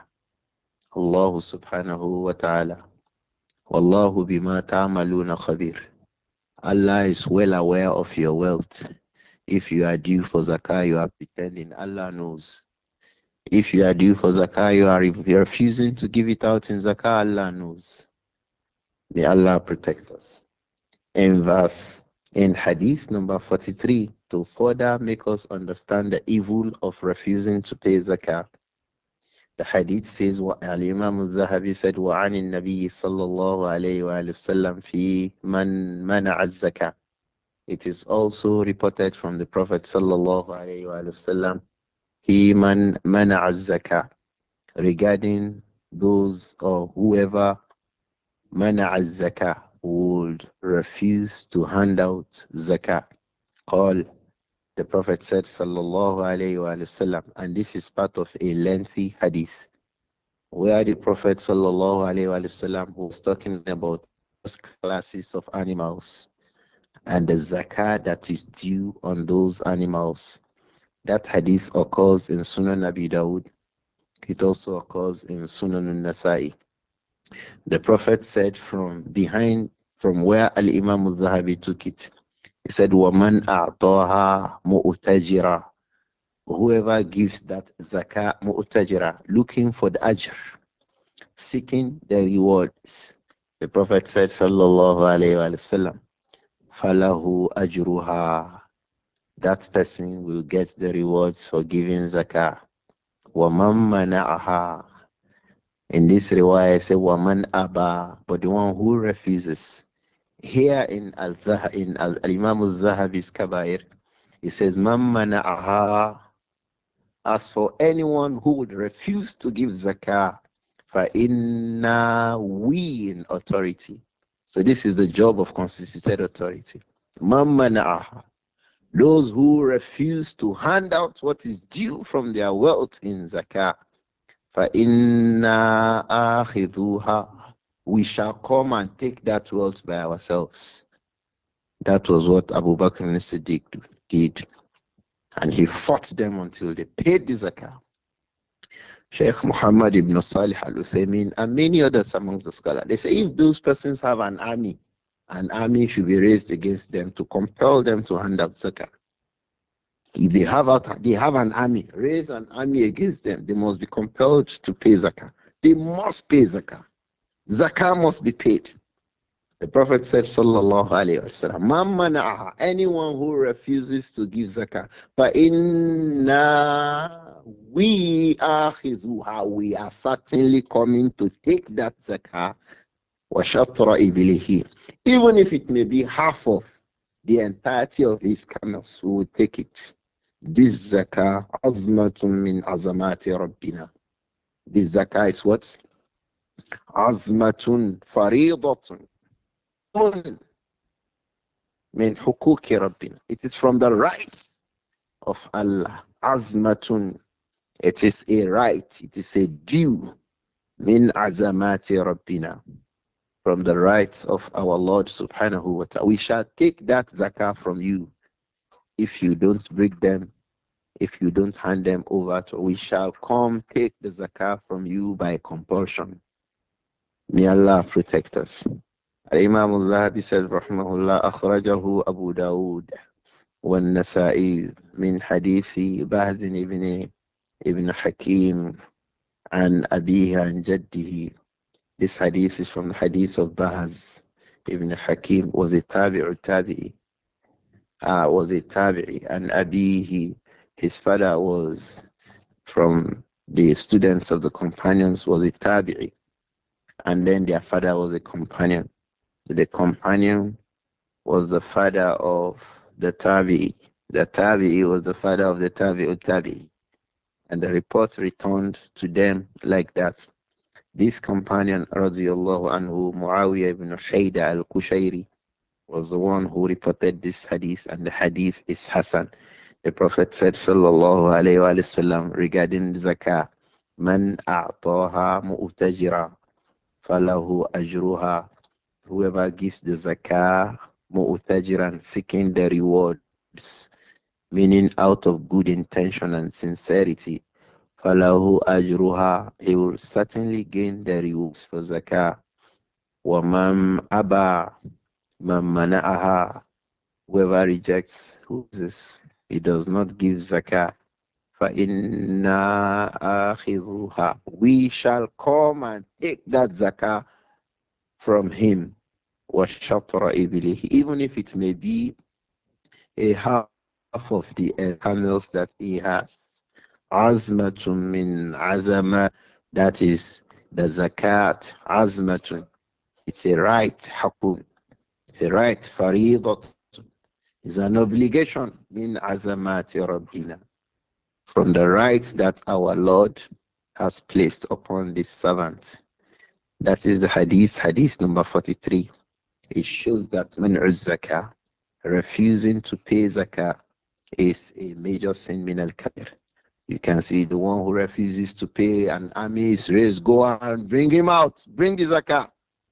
Allah subhanahu wa ta'ala. Wallahu bima ta'maluna khabir. Allah is well aware of your wealth. If you are due for zakah, you are pretending. Allah knows. If you are due for zakah, you are refusing to give it out in zakah, Allah knows. May Allah protect us. In verse, in hadith number forty-three, to further make us understand the evil of refusing to pay zakah, the hadith says, Al-Imam al-Zahabi said, وَعَنِ النَّبِيِّ صَلَّى اللَّهُ عَلَيْهِ وَآلِهِ وسلم فِي مَنْ مَنَعَ الزَّكَاةِ. It is also reported from the Prophet sallallahu alayhi wa sallam, فِي مَنْ مَنَعَ الزَّكَاةِ, regarding those or whoever مَنَعَ الزَّكَاةِ would refuse to hand out zakah. Call, the Prophet said, sallallahu alayhi wa sallam, and this is part of a lengthy hadith, where the Prophet sallallahu alayhi wa sallam was talking about classes of animals and the zakah that is due on those animals. That hadith occurs in Sunan Abi Dawud. It also occurs in Sunan al-Nasa'i. The Prophet said from behind, from where Al-Imam al-Zahabi took it, he said, وَمَنْ أَعْطَاهَا مُؤْتَجِرًا. Whoever gives that zakah mu'tajira, looking for the ajr, seeking the rewards. The Prophet said, sallallahu alayhi wa sallam, falahu ajruha. That person will get the rewards for giving zakah. وَمَنْ مَنَعَهَا. In this riwayah, I say, وَمَنْ أَبَى. But the one who refuses. Here in Al-Imam in Al al-Zahabi's Kabair, he says, مَنْ مَنَعَهَا. As for anyone who would refuse to give zakah, فَإِنَّا, we in authority. So this is the job of constituted authority. مَنْ مَنَعَهَا. Those who refuse to hand out what is due from their wealth in zakah, فَإِنَّا آخِذُوهَا. We shall come and take that wealth by ourselves. That was what Abu Bakr as-Siddiq did. And he fought them until they paid the zakah. Sheikh Muhammad ibn Salih al-Uthaymeen and many others among the scholars, they say if those persons have an army, an army should be raised against them to compel them to hand out zakah. If they have out, they have an army, raise an army against them, they must be compelled to pay zakah. They must pay zakah. Zakah must be paid. The Prophet said, Sallallahu Alaihi Wasallam, Man mana'aha, anyone who refuses to give zakah, فَإِنَّا We akhizuha, we are certainly coming to take that zakah. Wa shatra ibilihi. Even if it may be half of the entirety of his camels, we will take it. This zakah azmatun min azamati rabbina. This zakah is what? Azmatun faridatun. Min hukuki rabbina. It is from the rights of Allah. Azmatun. It is a right. It is a due. Min azamati rabbina. From the rights of our Lord subhanahu wa ta'ala. We shall take that zakah from you if you don't bring them, if you don't hand them over to, we shall come take the zakah from you by compulsion. May Allah protect us. Imam al-Zahabi said, Rahimahullah, أخرجه أبو داود والنسائي من حديث بهز بن ابن ابن حكيم عن أبيه عن جده. This hadith is from the hadith of Bahaz ibn Hakim, was a tabi'u tabi'i, uh, was a tabi'i, and Abihi, his father was from the students of the companions, was a tabi'i, and then their father was a companion. So the companion was the father of the tabi'i. The tabi'i was the father of the tabi'u tabi'i. And the report returned to them like that. This companion, radiallahu anhu, Muawiyah ibn Shayda al-Kushayri, was the one who reported this hadith, and the hadith is Hassan. The Prophet said, sallallahu alayhi wa sallam, regarding zakah, man a'taha mu'tajira falahu ajruha. Whoever gives the zakah mu'tajiran, seeking the rewards, meaning out of good intention and sincerity, falahu ajruha, he will certainly gain the rewards for zakah. Wa man aba man mana'aha, whoever rejects, who is this? He does not give zakah. فَإِنَّا آخِذُهَا, we shall come and take that zakah from him. وَالشَّطْرَ إِبِلِهِ, even if it may be a half of the uh, camels that he has. عَزْمَةٌ مِّنْ عَزَمَةٍ, that is the zakat. عَزْمَةٌ, it's a right. حَقٌ, it's a right. فَرِيضَةٌ, it's an obligation. مِّنْ عَزَمَاتِ رَبِّنَا, from the rights that our Lord has placed upon this servant. That is the hadith, hadith number forty-three. It shows that man'uz zakah, refusing to pay zakah, is a major sin min al-kabir. You can see the one who refuses to pay, an army is raised, go and bring him out, bring the zakah.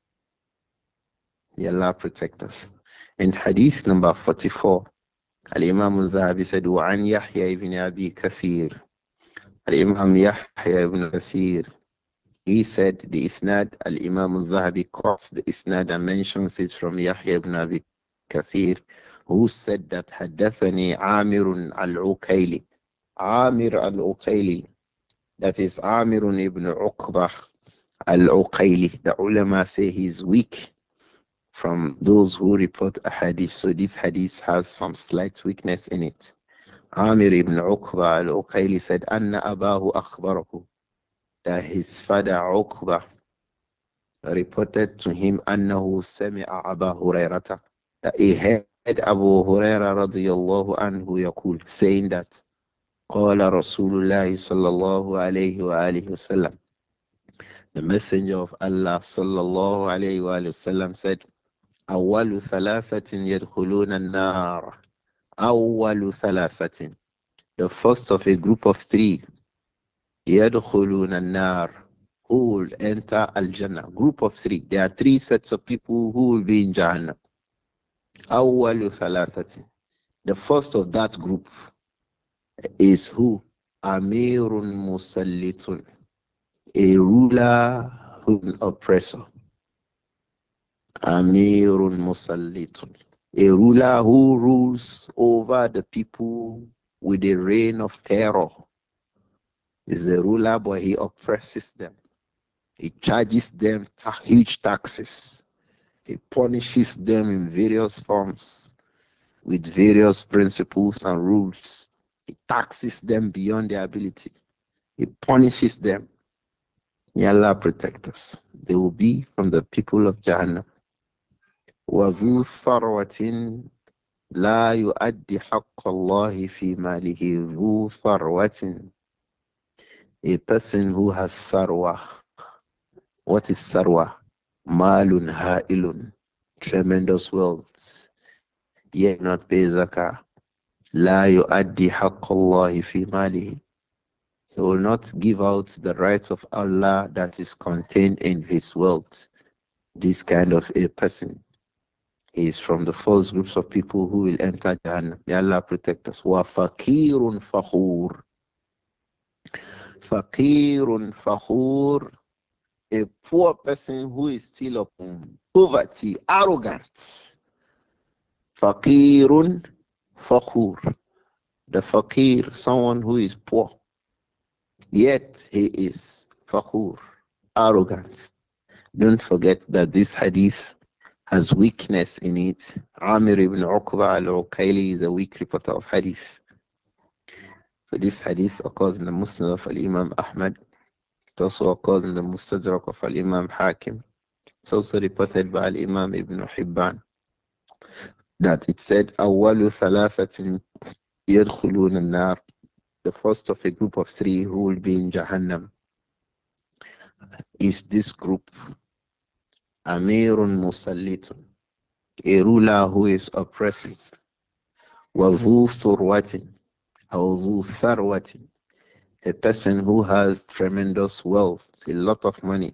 May Allah protect us. In hadith number forty-four, Al-Imam al-Zahabi said, وَعَنْ يَحْيَى ibn Abi Kathir. Al-Imam Yahya ibn Kathir, he said, the Isnad, Al-Imam al-Zahabi quotes the Isnad and mentions it from Yahya ibn Abi Kathir, who said that حدثني عامر al-Uqayli. Amir al-Uqayli, that is Amir ibn Uqbah al-Uqayli. The ulama say he is weak from those who report a hadith. So this hadith has some slight weakness in it. Amir ibn Uqba al-Uqayli said, Anna Abahu akhbarahu, that his father Uqba reported to him, Annahu sami'a Aba Hurayrata, that he heard Abu Huraira radiyallahu anhu yaqul, saying that, Qala Rasulullah sallallahu alayhi wa alihi wasallam, the messenger of Allah sallallahu alayhi wa sallam said, Awwalu thalathatin yadkhuluna an-nar. Awwalu thalathatin, the first of a group of three, يدخلون النار, who will enter Al-Jannah. Group of three. There are three sets of people who will be in Jannah. أول ثلاثة, the first of that group is who? Amirun Musallitun, a ruler who is an oppressor. Amirun Musallitun, a ruler who rules over the people with a reign of terror. Is a ruler, but he oppresses them. He charges them ta- huge taxes. He punishes them in various forms with various principles and rules. He taxes them beyond their ability. He punishes them. May Allah protect us. They will be from the people of Jahannam. وَذُو ثَرْوَةٍ لَا يُؤَدِّي حَقَّ اللَّهِ فِي مَالِهِ ذُو ثَرْوَةٍ. A person who has sarwa. What is sarwa? Malun ha'ilun. Tremendous wealth. Yet not pay zakah. La yu'addi haqqallahi fi malihi. He will not give out the rights of Allah that is contained in his wealth. This kind of a person is from the first groups of people who will enter Jahannam. May Allah protect us. Wa faqirun fakhur. Faqirun fakhur. A poor person who is still upon poverty, arrogant. Faqirun fakhur. The faqir, someone who is poor, yet he is fakhur, arrogant. Don't forget that this hadith has weakness in it. Amir ibn Uqba al-Uqayli is a weak reporter of hadith. So this hadith occurs in the Musnad of Al-Imam Ahmad. It also occurs in the Mustadrak of Al-Imam Hakim. It's also reported by Al-Imam Ibn Hibban that it said, أَوَّلُ ثَلَاثَةٍ يَدْخُلُونَ النَّارِ. The first of a group of three who will be in Jahannam is this group, Amirun Musallitun, a ruler who is oppressive, وَذُو ثُرْوَةٍ أو ذُو ثَرْوَةٍ, a person who has tremendous wealth, a lot of money,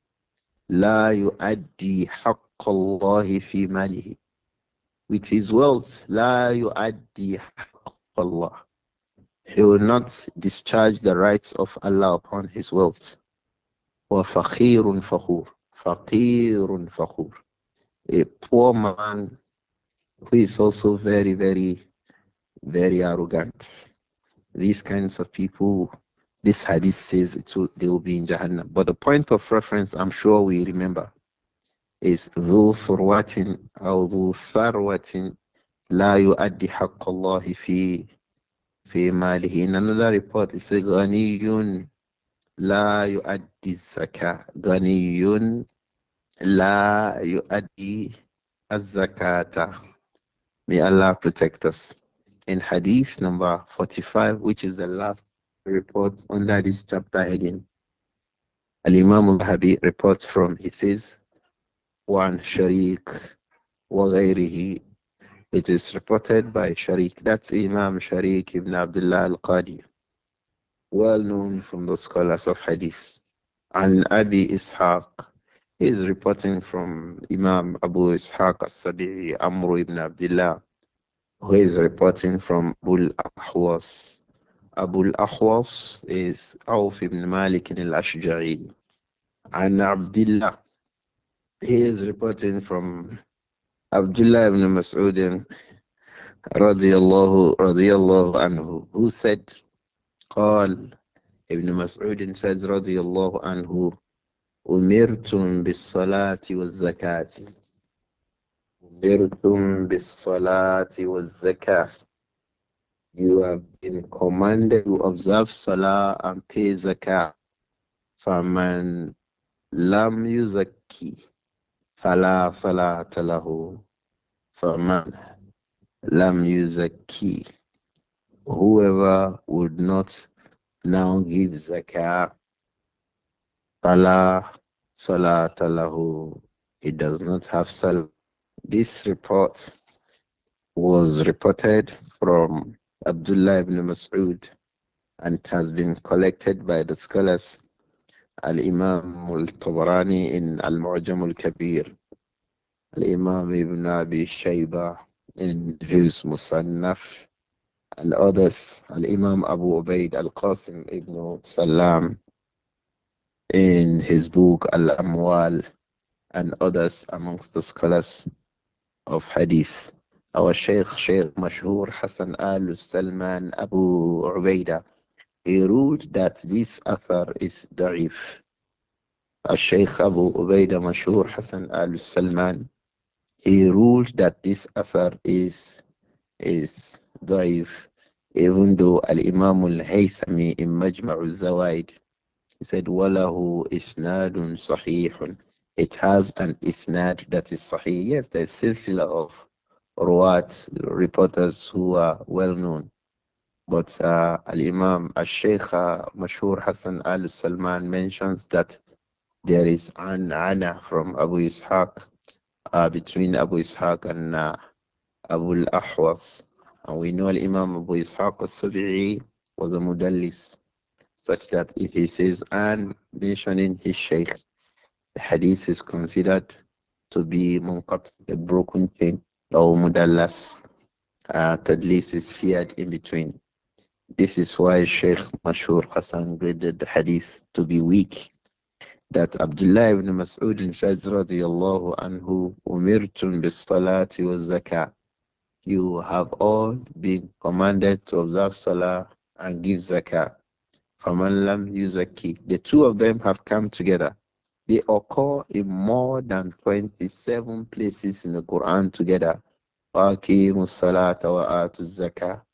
لا يؤدي حق الله في ماله, with his wealth, لا يؤدي حق الله, he will not discharge the rights of Allah upon his wealth. وَفَخِيرٌ فَخُورٌ فَقِيرٌ فَخُورٌ, a poor man who is also very, very, very arrogant. These kinds of people, this hadith says it will, they will be in Jahannam. But the point of reference, I'm sure we remember, is ذو ثروة أو ذو ثروة لا يؤدي حق الله في في ماله. In another report, it says غني لا يؤدي الزكاة. غني لا يؤدي الزكاة. May Allah protect us. In hadith number forty-five, which is the last report under this chapter heading, Al-Imam al-Habi reports from, he says, one Sharik wa ghayrihi. It is reported by Sharik, that's Imam Sharik ibn Abdullah al-Qadi, well known from the scholars of hadith. And Abi Ishaq is reporting from Imam Abu Ishaq as-Sabi'i, Amr ibn Abdullah, who is reporting from Abu al-Ahwas. Abu al-Ahwas is Auf ibn Malik al-Ashja'i. And Abdullah, he is reporting from Abdullah ibn Mas'ud radiyallahu, radiyallahu anhu, who said, قال, Ibn Mas'ud said radiyallahu anhu, أمرتم بالصلاة والزكاة. أمرتم بالصلاة والزكاة. You have been commanded to observe Salah and pay Zakah. فَمَنْ لَمْ يُزَكِّي فَلَا صَلَاةَ لَهُ. فَمَنْ لَمْ يُزَكِّي, whoever would not now give Zakah, فَلَا صَلَاةَ لَهُ, he does not have Salah. This report was reported from Abdullah ibn Mas'ud and it has been collected by the scholars Al-Imam al-Tabarani in Al-Mu'jam al-Kabir, Al-Imam ibn Abi Shayba in his Musannaf, and others, Al-Imam Abu Ubaid al-Qasim ibn Salam in his book Al-Amwal, and others amongst the scholars of Hadith. Our Shaykh, Shaykh Mashhur Hassan al-Salman Abu Ubaidah, he ruled that this author is da'if. Al-Shaykh Abu Ubaidah Mashhur Hassan al-Salman, he ruled that this author is is da'if. Even though Al-Imam Al-Haythami in Majma' Al-Zawaid, he said, Walahu isnadun sahihun. It has an isnad that is sahih. Yes, there's silsila of ruwat, reporters who are well known. But uh, Al-Imam Al-Shaykh uh, Mashhur Hassan Al-Salman mentions that there is an ana from Abu Ishaq, uh, between Abu Ishaq and uh, Abu Al-Ahwas. And we know Al-Imam Abu Ishaq Al-Sabi'i was a mudallis, such that if he says and mentioning his Shaykh, the hadith is considered to be munqat, a broken chain, or mudallas. Uh, tadlis is feared in between. This is why Sheikh Mashur Hassan graded the hadith to be weak. That Abdullah ibn Mas'ud said, radiyallahu anhu, umirtum bis salati wa zakah. You have all been commanded to observe salah and give zakah. Faman lam yuzaki. The two of them have come together. They occur in more than twenty-seven places in the Quran together. وَأَقِيمُوا الصَّلَاةَ وَآتُوا الزَّكَاةَ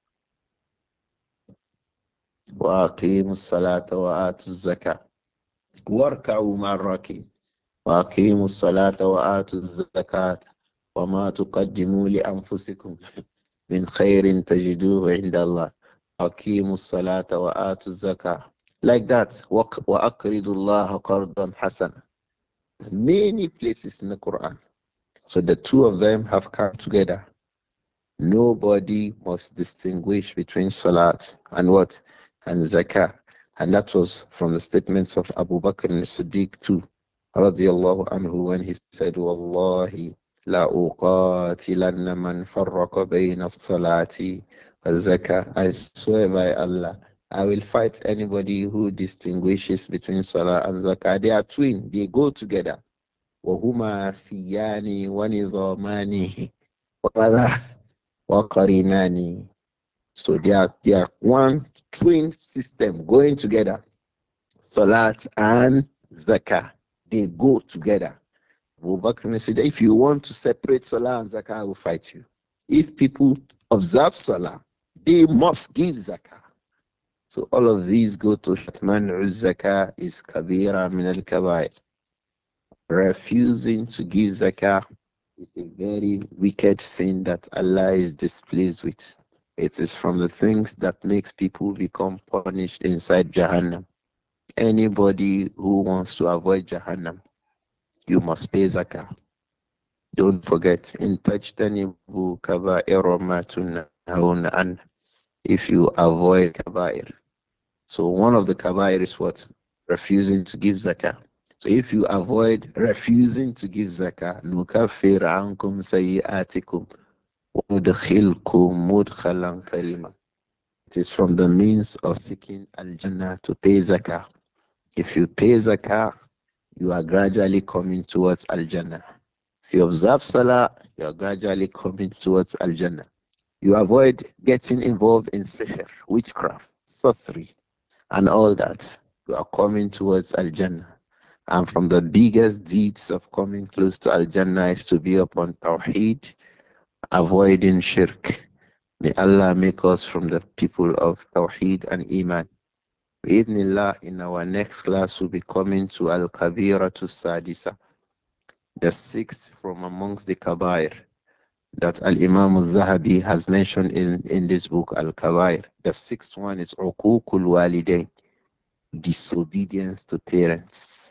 وَأَقِيمُوا الصَّلَاةَ وَآتُوا الزَّكَاةَ وَارْكَعُوا مَعَ الرَّاكِعِينَ وَأَقِيمُوا الصَّلَاةَ وَآتُوا الزَّكَاةَ وَمَا تُقَدِّمُوا لِأَنفُسِكُم مِّنْ خَيْرٍ تَجِدُوهُ عِندَ اللَّهِ أَقِيمُوا الصَّلَاةَ وَآتُوا الزَّكَاةَ. Like that, وَأَقْرِضُوا اللَّهَ قَرْضًا حَسَنًا. Many places in the Quran. So the two of them have come together. Nobody must distinguish between Salat and what? And Zakah. And that was from the statements of Abu Bakr as-Siddiq too, radiallahu anhu, when he said, Wallahi, la uqatilanna man farraqa bayna salati wa zakah. I swear by Allah, I will fight anybody who distinguishes between Salah and Zakah. They are twin, they go together. وهما سيان ونظامان ولا وقرينان. So they are, they are one twin system going together. Salat and Zakah, they go together. Abu Bakr said, if you want to separate Salah and Zakah, I will fight you. If people observe Salah, they must give Zakah. So all of these go to Shatman Zakah is Kabira min al Kabair. Refusing to give Zakah is a very wicked sin that Allah is displeased with. It is from the things that makes people become punished inside Jahannam. Anybody who wants to avoid Jahannam, you must pay zakah. Don't forget, in tajtanibu kaba'ira ma tunhauna an. If you avoid kaba'ir. So one of the kaba'ir is what? Refusing to give zakah. So if you avoid refusing to give zakah, nukaffir ankum sayi'atikum wa nudkhilkum mudkhalan karima. It is from the means of seeking al-Jannah to pay zakah. If you pay zakah, you are gradually coming towards Al Jannah. If you observe Salah, you are gradually coming towards Al Jannah. You avoid getting involved in sihr, witchcraft, sorcery, and all that. You are coming towards Al Jannah. And from the biggest deeds of coming close to Al Jannah is to be upon Tawheed, avoiding shirk. May Allah make us from the people of Tawheed and Iman. Bismillah, in our next class, we'll be coming to Al Kabira to Sadisa, the sixth from amongst the Kabair that Al Imam al Zahabi has mentioned in, in this book, Al Kabair. The sixth one is Uqukul Walidain, disobedience to parents.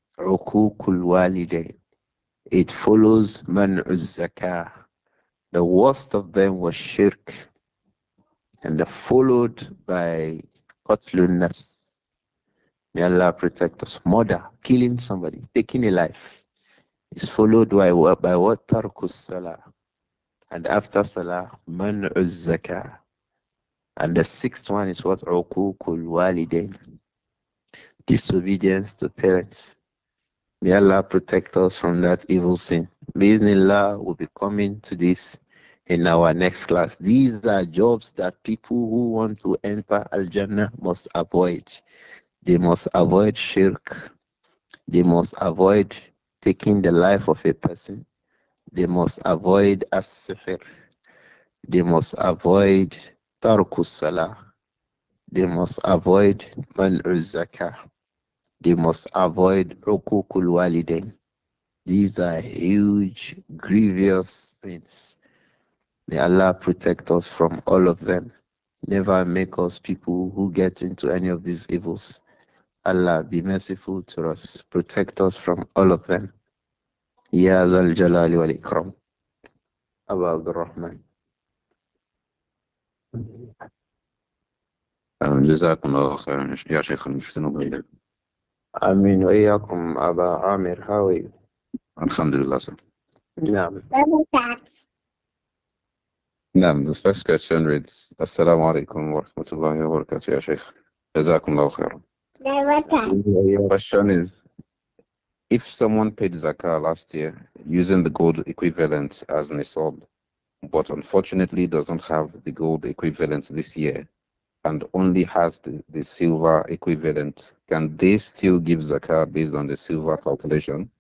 Uqukul Walidain. It follows Man'uz Zakah. The worst of them was Shirk, and the followed by Qatlun Nafs. May Allah protect us. Murder, killing somebody, taking a life, is followed by what? By what? Tarkus Salah. And after Salah, Man'uz Zakah. And the sixth one is what? Uqukul Walidain. Disobedience to parents. May Allah protect us from that evil sin. Bismillah will be coming to this in our next class. These are jobs that people who want to enter Al Jannah must avoid. They must avoid shirk. They must avoid taking the life of a person. They must avoid as-sifr. They must avoid Tarkus Salah. They must avoid Man'uz Zakah. They must avoid Ukukul Walidain. These are huge, grievous sins. May Allah protect us from all of them. Never make us people who get into any of these evils. Allah be merciful to us. Protect us from all of them. Ya Zal Jalali wal Ikram. Abu Abdul Rahman. آه، جزاكم الله خيرا يا شيخ محسن الله. Amin wa iyakum Aba Amir. How are you? الحمد لله sir. Naam. نعم, the first question reads السلام عليكم ورحمة الله وبركاته يا شيخ, جزاكم الله خيرا. Question is, if someone paid zakah last year using the gold equivalent as nisab, but unfortunately doesn't have the gold equivalent this year and only has the, the silver equivalent, can they still give zakah based on the silver calculation?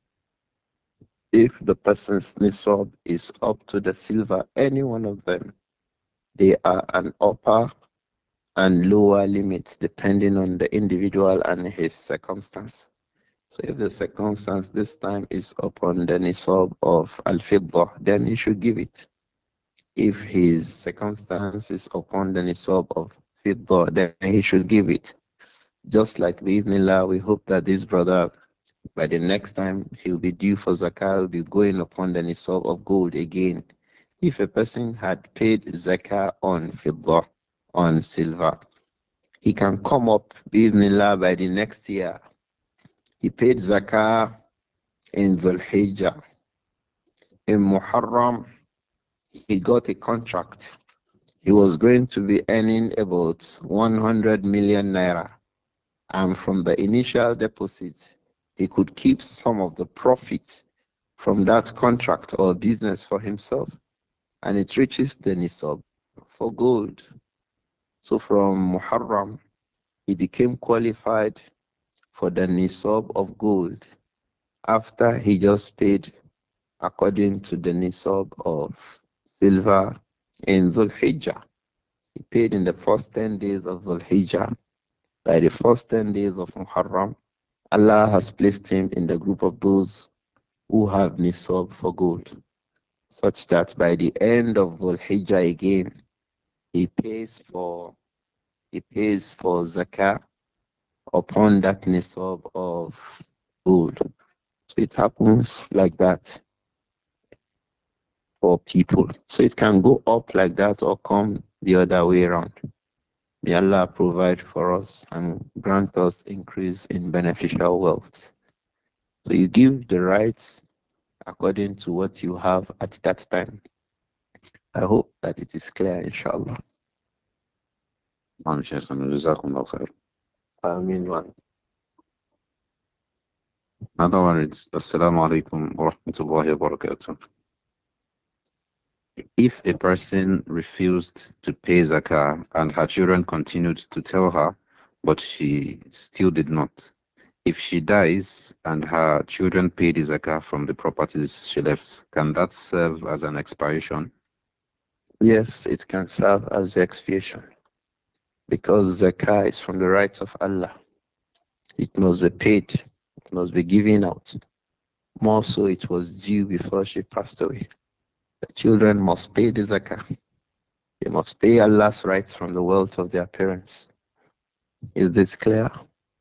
If the person's nisab is up to the silver, any one of them, they are an upper and lower limit depending on the individual and his circumstance. So if the circumstance this time is upon the nisab of al-fiddah, then he should give it. If his circumstance is upon the nisab of fiddah, then he should give it. Just like bi'idhnillah, we hope that this brother, by the next time he will be due for zakah, will be going upon the nisab of gold again. If a person had paid zakah on fiddah, on silver, he can come up bi'idhnillah by the next year. He paid zakah in Dhul Hijjah. In Muharram, he got a contract. He was going to be earning about one hundred million naira. And from the initial deposit, he could keep some of the profits from that contract or business for himself. And it reaches the nisab for gold. So from Muharram, he became qualified for the nisab of gold after he just paid according to the nisab of silver in Dhul Hijjah. He paid in the first ten days of Dhul Hijjah. By the first ten days of Muharram, Allah has placed him in the group of those who have nisab for gold, such that by the end of Dhul Hijjah again, he pays for he pays for zakah upon that nisab of gold. So it happens like that for people. So it can go up like that or come the other way around. May Allah provide for us and grant us increase in beneficial wealth. So you give the rights according to what you have at that time. I hope that it is clear, inshallah. نعم شيخنا, جزاكم الله خير. I mean one. Another one reads السلام عليكم ورحمة الله وبركاته. If a person refused to pay zakah and her children continued to tell her, but she still did not, if she dies and her children pay the zakah from the properties she left, can that serve as an expiation? Yes, it can serve as the expiation because zakah is from the rights of Allah. It must be paid, it must be given out. More so, it was due before she passed away. The children must pay the zakah. They must pay Allah's rights from the wealth of their parents. Is this clear?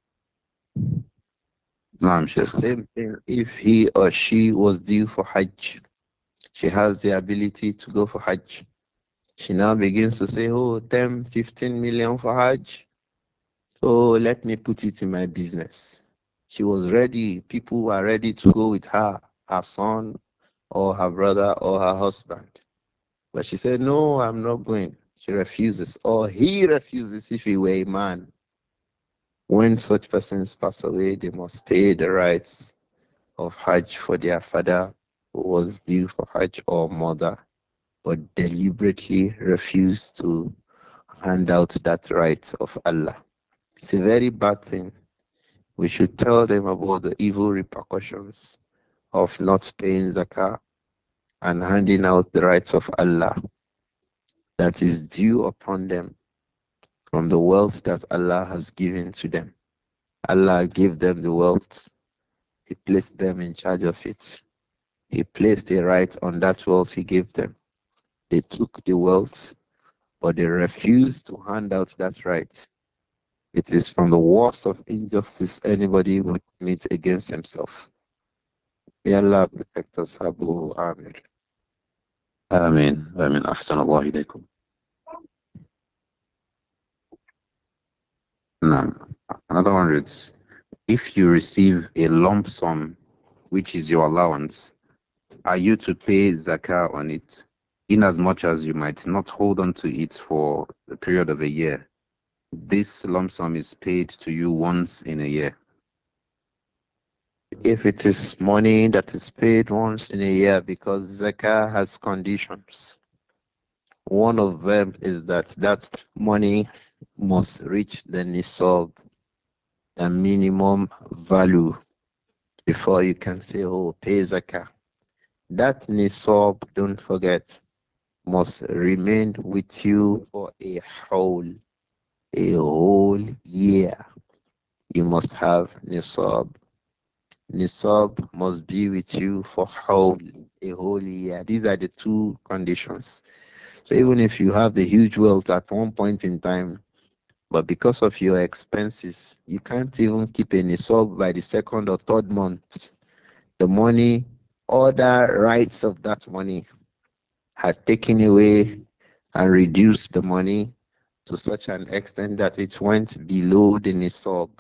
نعم The شيخنا. same thing if he or she was due for Hajj. She has the ability to go for Hajj. She now begins to say, oh, ten, fifteen million for Hajj. So let me put it in my business. She was ready. People were ready to go with her, her son or her brother or her husband. But she said, no, I'm not going. She refuses, or he refuses if he were a man. When such persons pass away, they must pay the rights of Hajj for their father who was due for Hajj or mother, but deliberately refused to hand out that right of Allah. It's a very bad thing. We should tell them about the evil repercussions of not paying zakah and handing out the rights of Allah. that is due upon them from the wealth that Allah has given to them. Allah gave them the wealth. He placed them in charge of it. He placed a right on that wealth He gave them. They took the wealth, but they refused to hand out that right. It is from the worst of injustice anybody would commit against himself. May Allah protect us, Abu Amir. Ameen. Ameen. Ahsan Allah ilaykum. Now, another one reads, if you receive a lump sum, which is your allowance, are you to pay zakah on it, in as much as you might not hold on to it for the period of a year? This lump sum is paid to you once in a year. If it is money that is paid once in a year, because zakah has conditions. One of them is that that money must reach the nisab, the minimum value, before you can say, oh, pay zakah. That nisab, don't forget, must remain with you for a whole, a whole year. You must have nisab. Nisab must be with you for whole, a whole year. These are the two conditions. So even if you have the huge wealth at one point in time, but because of your expenses, you can't even keep a nisab by the second or third month. The money, other rights of that money had taken away and reduced the money to such an extent that it went below the nisab.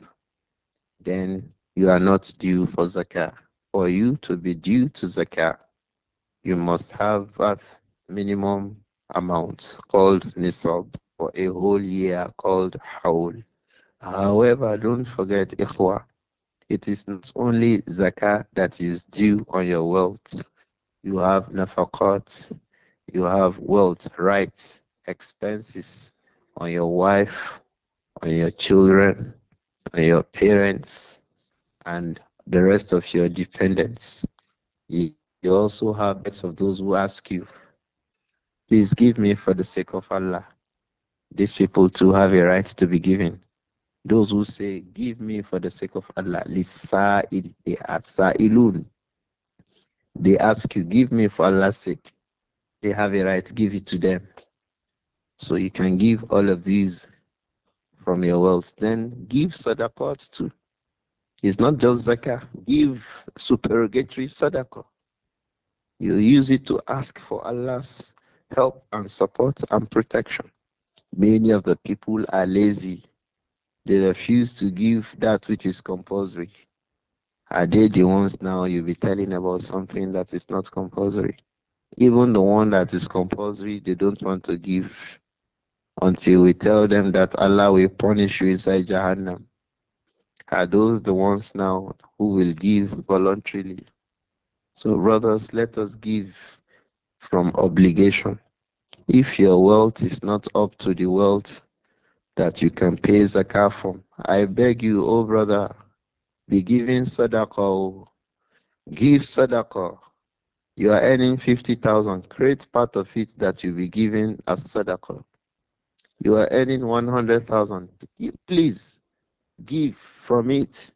Then you are not due for zakah. For you to be due to zakah, you must have that minimum amount called nisab for a whole year called haul. However, don't forget, ikhwa, it is not only zakah that is due on your wealth. You have nafaqat, you have wealth, rights, expenses on your wife, on your children, on your parents, and the rest of your dependents. You, you also have rights of those who ask you, please give me for the sake of Allah. These people too have a right to be given. Those who say, give me for the sake of Allah, lisa'il, they are sa'ilun. They ask you, give me for Allah's sake. They have a right, give it to them. So you can give all of these from your wealth. Then give sadaqat too. It's not just zakah. Give supererogatory sadaqah. You use it to ask for Allah's help and support and protection. Many of the people are lazy. They refuse to give that which is compulsory. Are they the ones now you'll be telling about something that is not compulsory? Even the one that is compulsory, they don't want to give until we tell them that Allah will punish you inside Jahannam. Are those the ones now who will give voluntarily? So, brothers, let us give from obligation. If your wealth is not up to the wealth that you can pay zakah from, I beg you, oh brother, be giving sadaqah. Oh. Give sadaqah. You are earning fifty thousand. Create part of it that you'll be giving as sadaqah. You are earning one hundred thousand. Please give from it,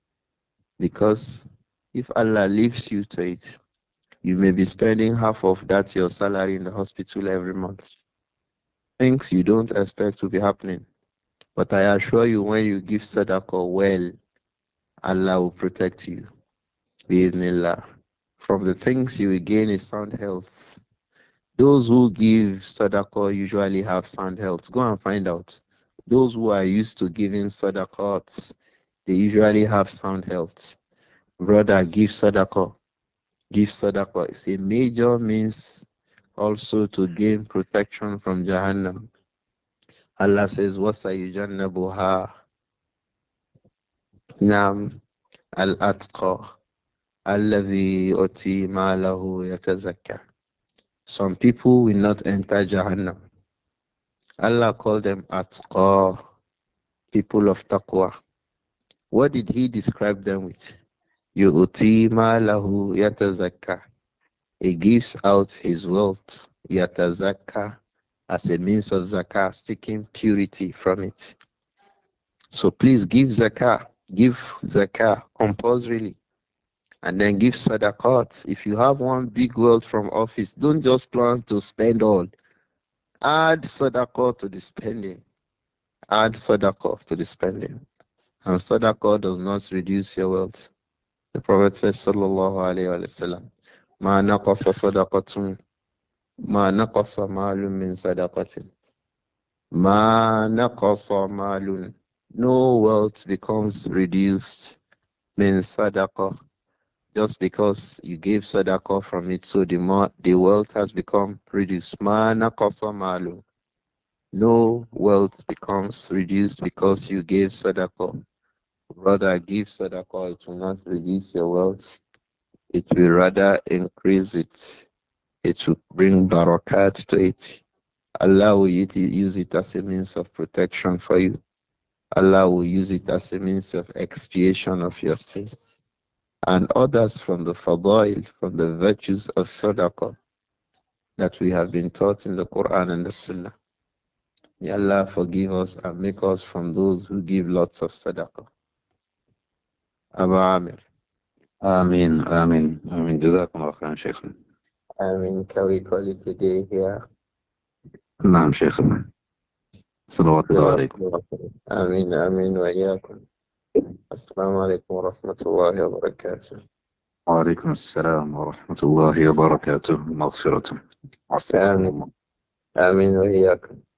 because if Allah leaves you to it, you may be spending half of that your salary in the hospital every month. Things you don't expect to be happening. But I assure you, when you give sadaqah well, Allah will protect you. Bismillah. From the things you will gain is sound health. Those who give sadaqah usually have sound health. Go and find out. Those who are used to giving sadaqahs, they usually have sound health. Brother, give sadaqah. Give sadaqah. It's a major means also to gain protection from Jahannam. Allah says, وَسَيُجَنَّبُهَا نَعْمْ الْأَتْقَى الَّذِي يُؤْتِي مَالَهُ يَتَزَكَّى. Some people will not enter Jahannam. Allah called them atqa, people of taqwa. What did He describe them with? Yu'ti malahu yatazakka. He gives out his wealth, yatazakka, as a means of zakah, seeking purity from it. So please give zakah, give zakah compulsorily, and then give sadaqat. If you have one big wealth from office, don't just plan to spend all. Add sadaqah to the spending. Add sadaqah to the spending. And sadaqah does not reduce your wealth. The Prophet said, Sallallahu Alaihi Wasallam, Ma naqasa sadaqatun, ma naqasa malun min sadaqatin. Ma naqasa malun. No wealth becomes reduced min sadaqah. Just because you gave sadaqah from it, so the more the wealth has become reduced. Ma naqasa malun. No wealth becomes reduced because you gave sadaqah. Rather, give sadaqah, it will not reduce your wealth. It will rather increase it. It will bring barakat to it. Allah will use it as a means of protection for you. Allah will use it as a means of expiation of your sins. And others from the fadail, from the virtues of sadaqah that we have been taught in the Quran and the Sunnah. May Allah forgive us and make us from those who give lots of sadaqah. Abu Amir. Ameen, Ameen, Ameen. Jazakumullah khairan, Shaykhana. I mean, can we call it a day here? Naam, Shaykhana. Salawatullah alaykum. آمين آمين وإياكم. السلام عليكم ورحمة الله وبركاته. وعليكم السلام ورحمة الله وبركاته. مغفرة. عساكم آمين الله. آمين وإياكم.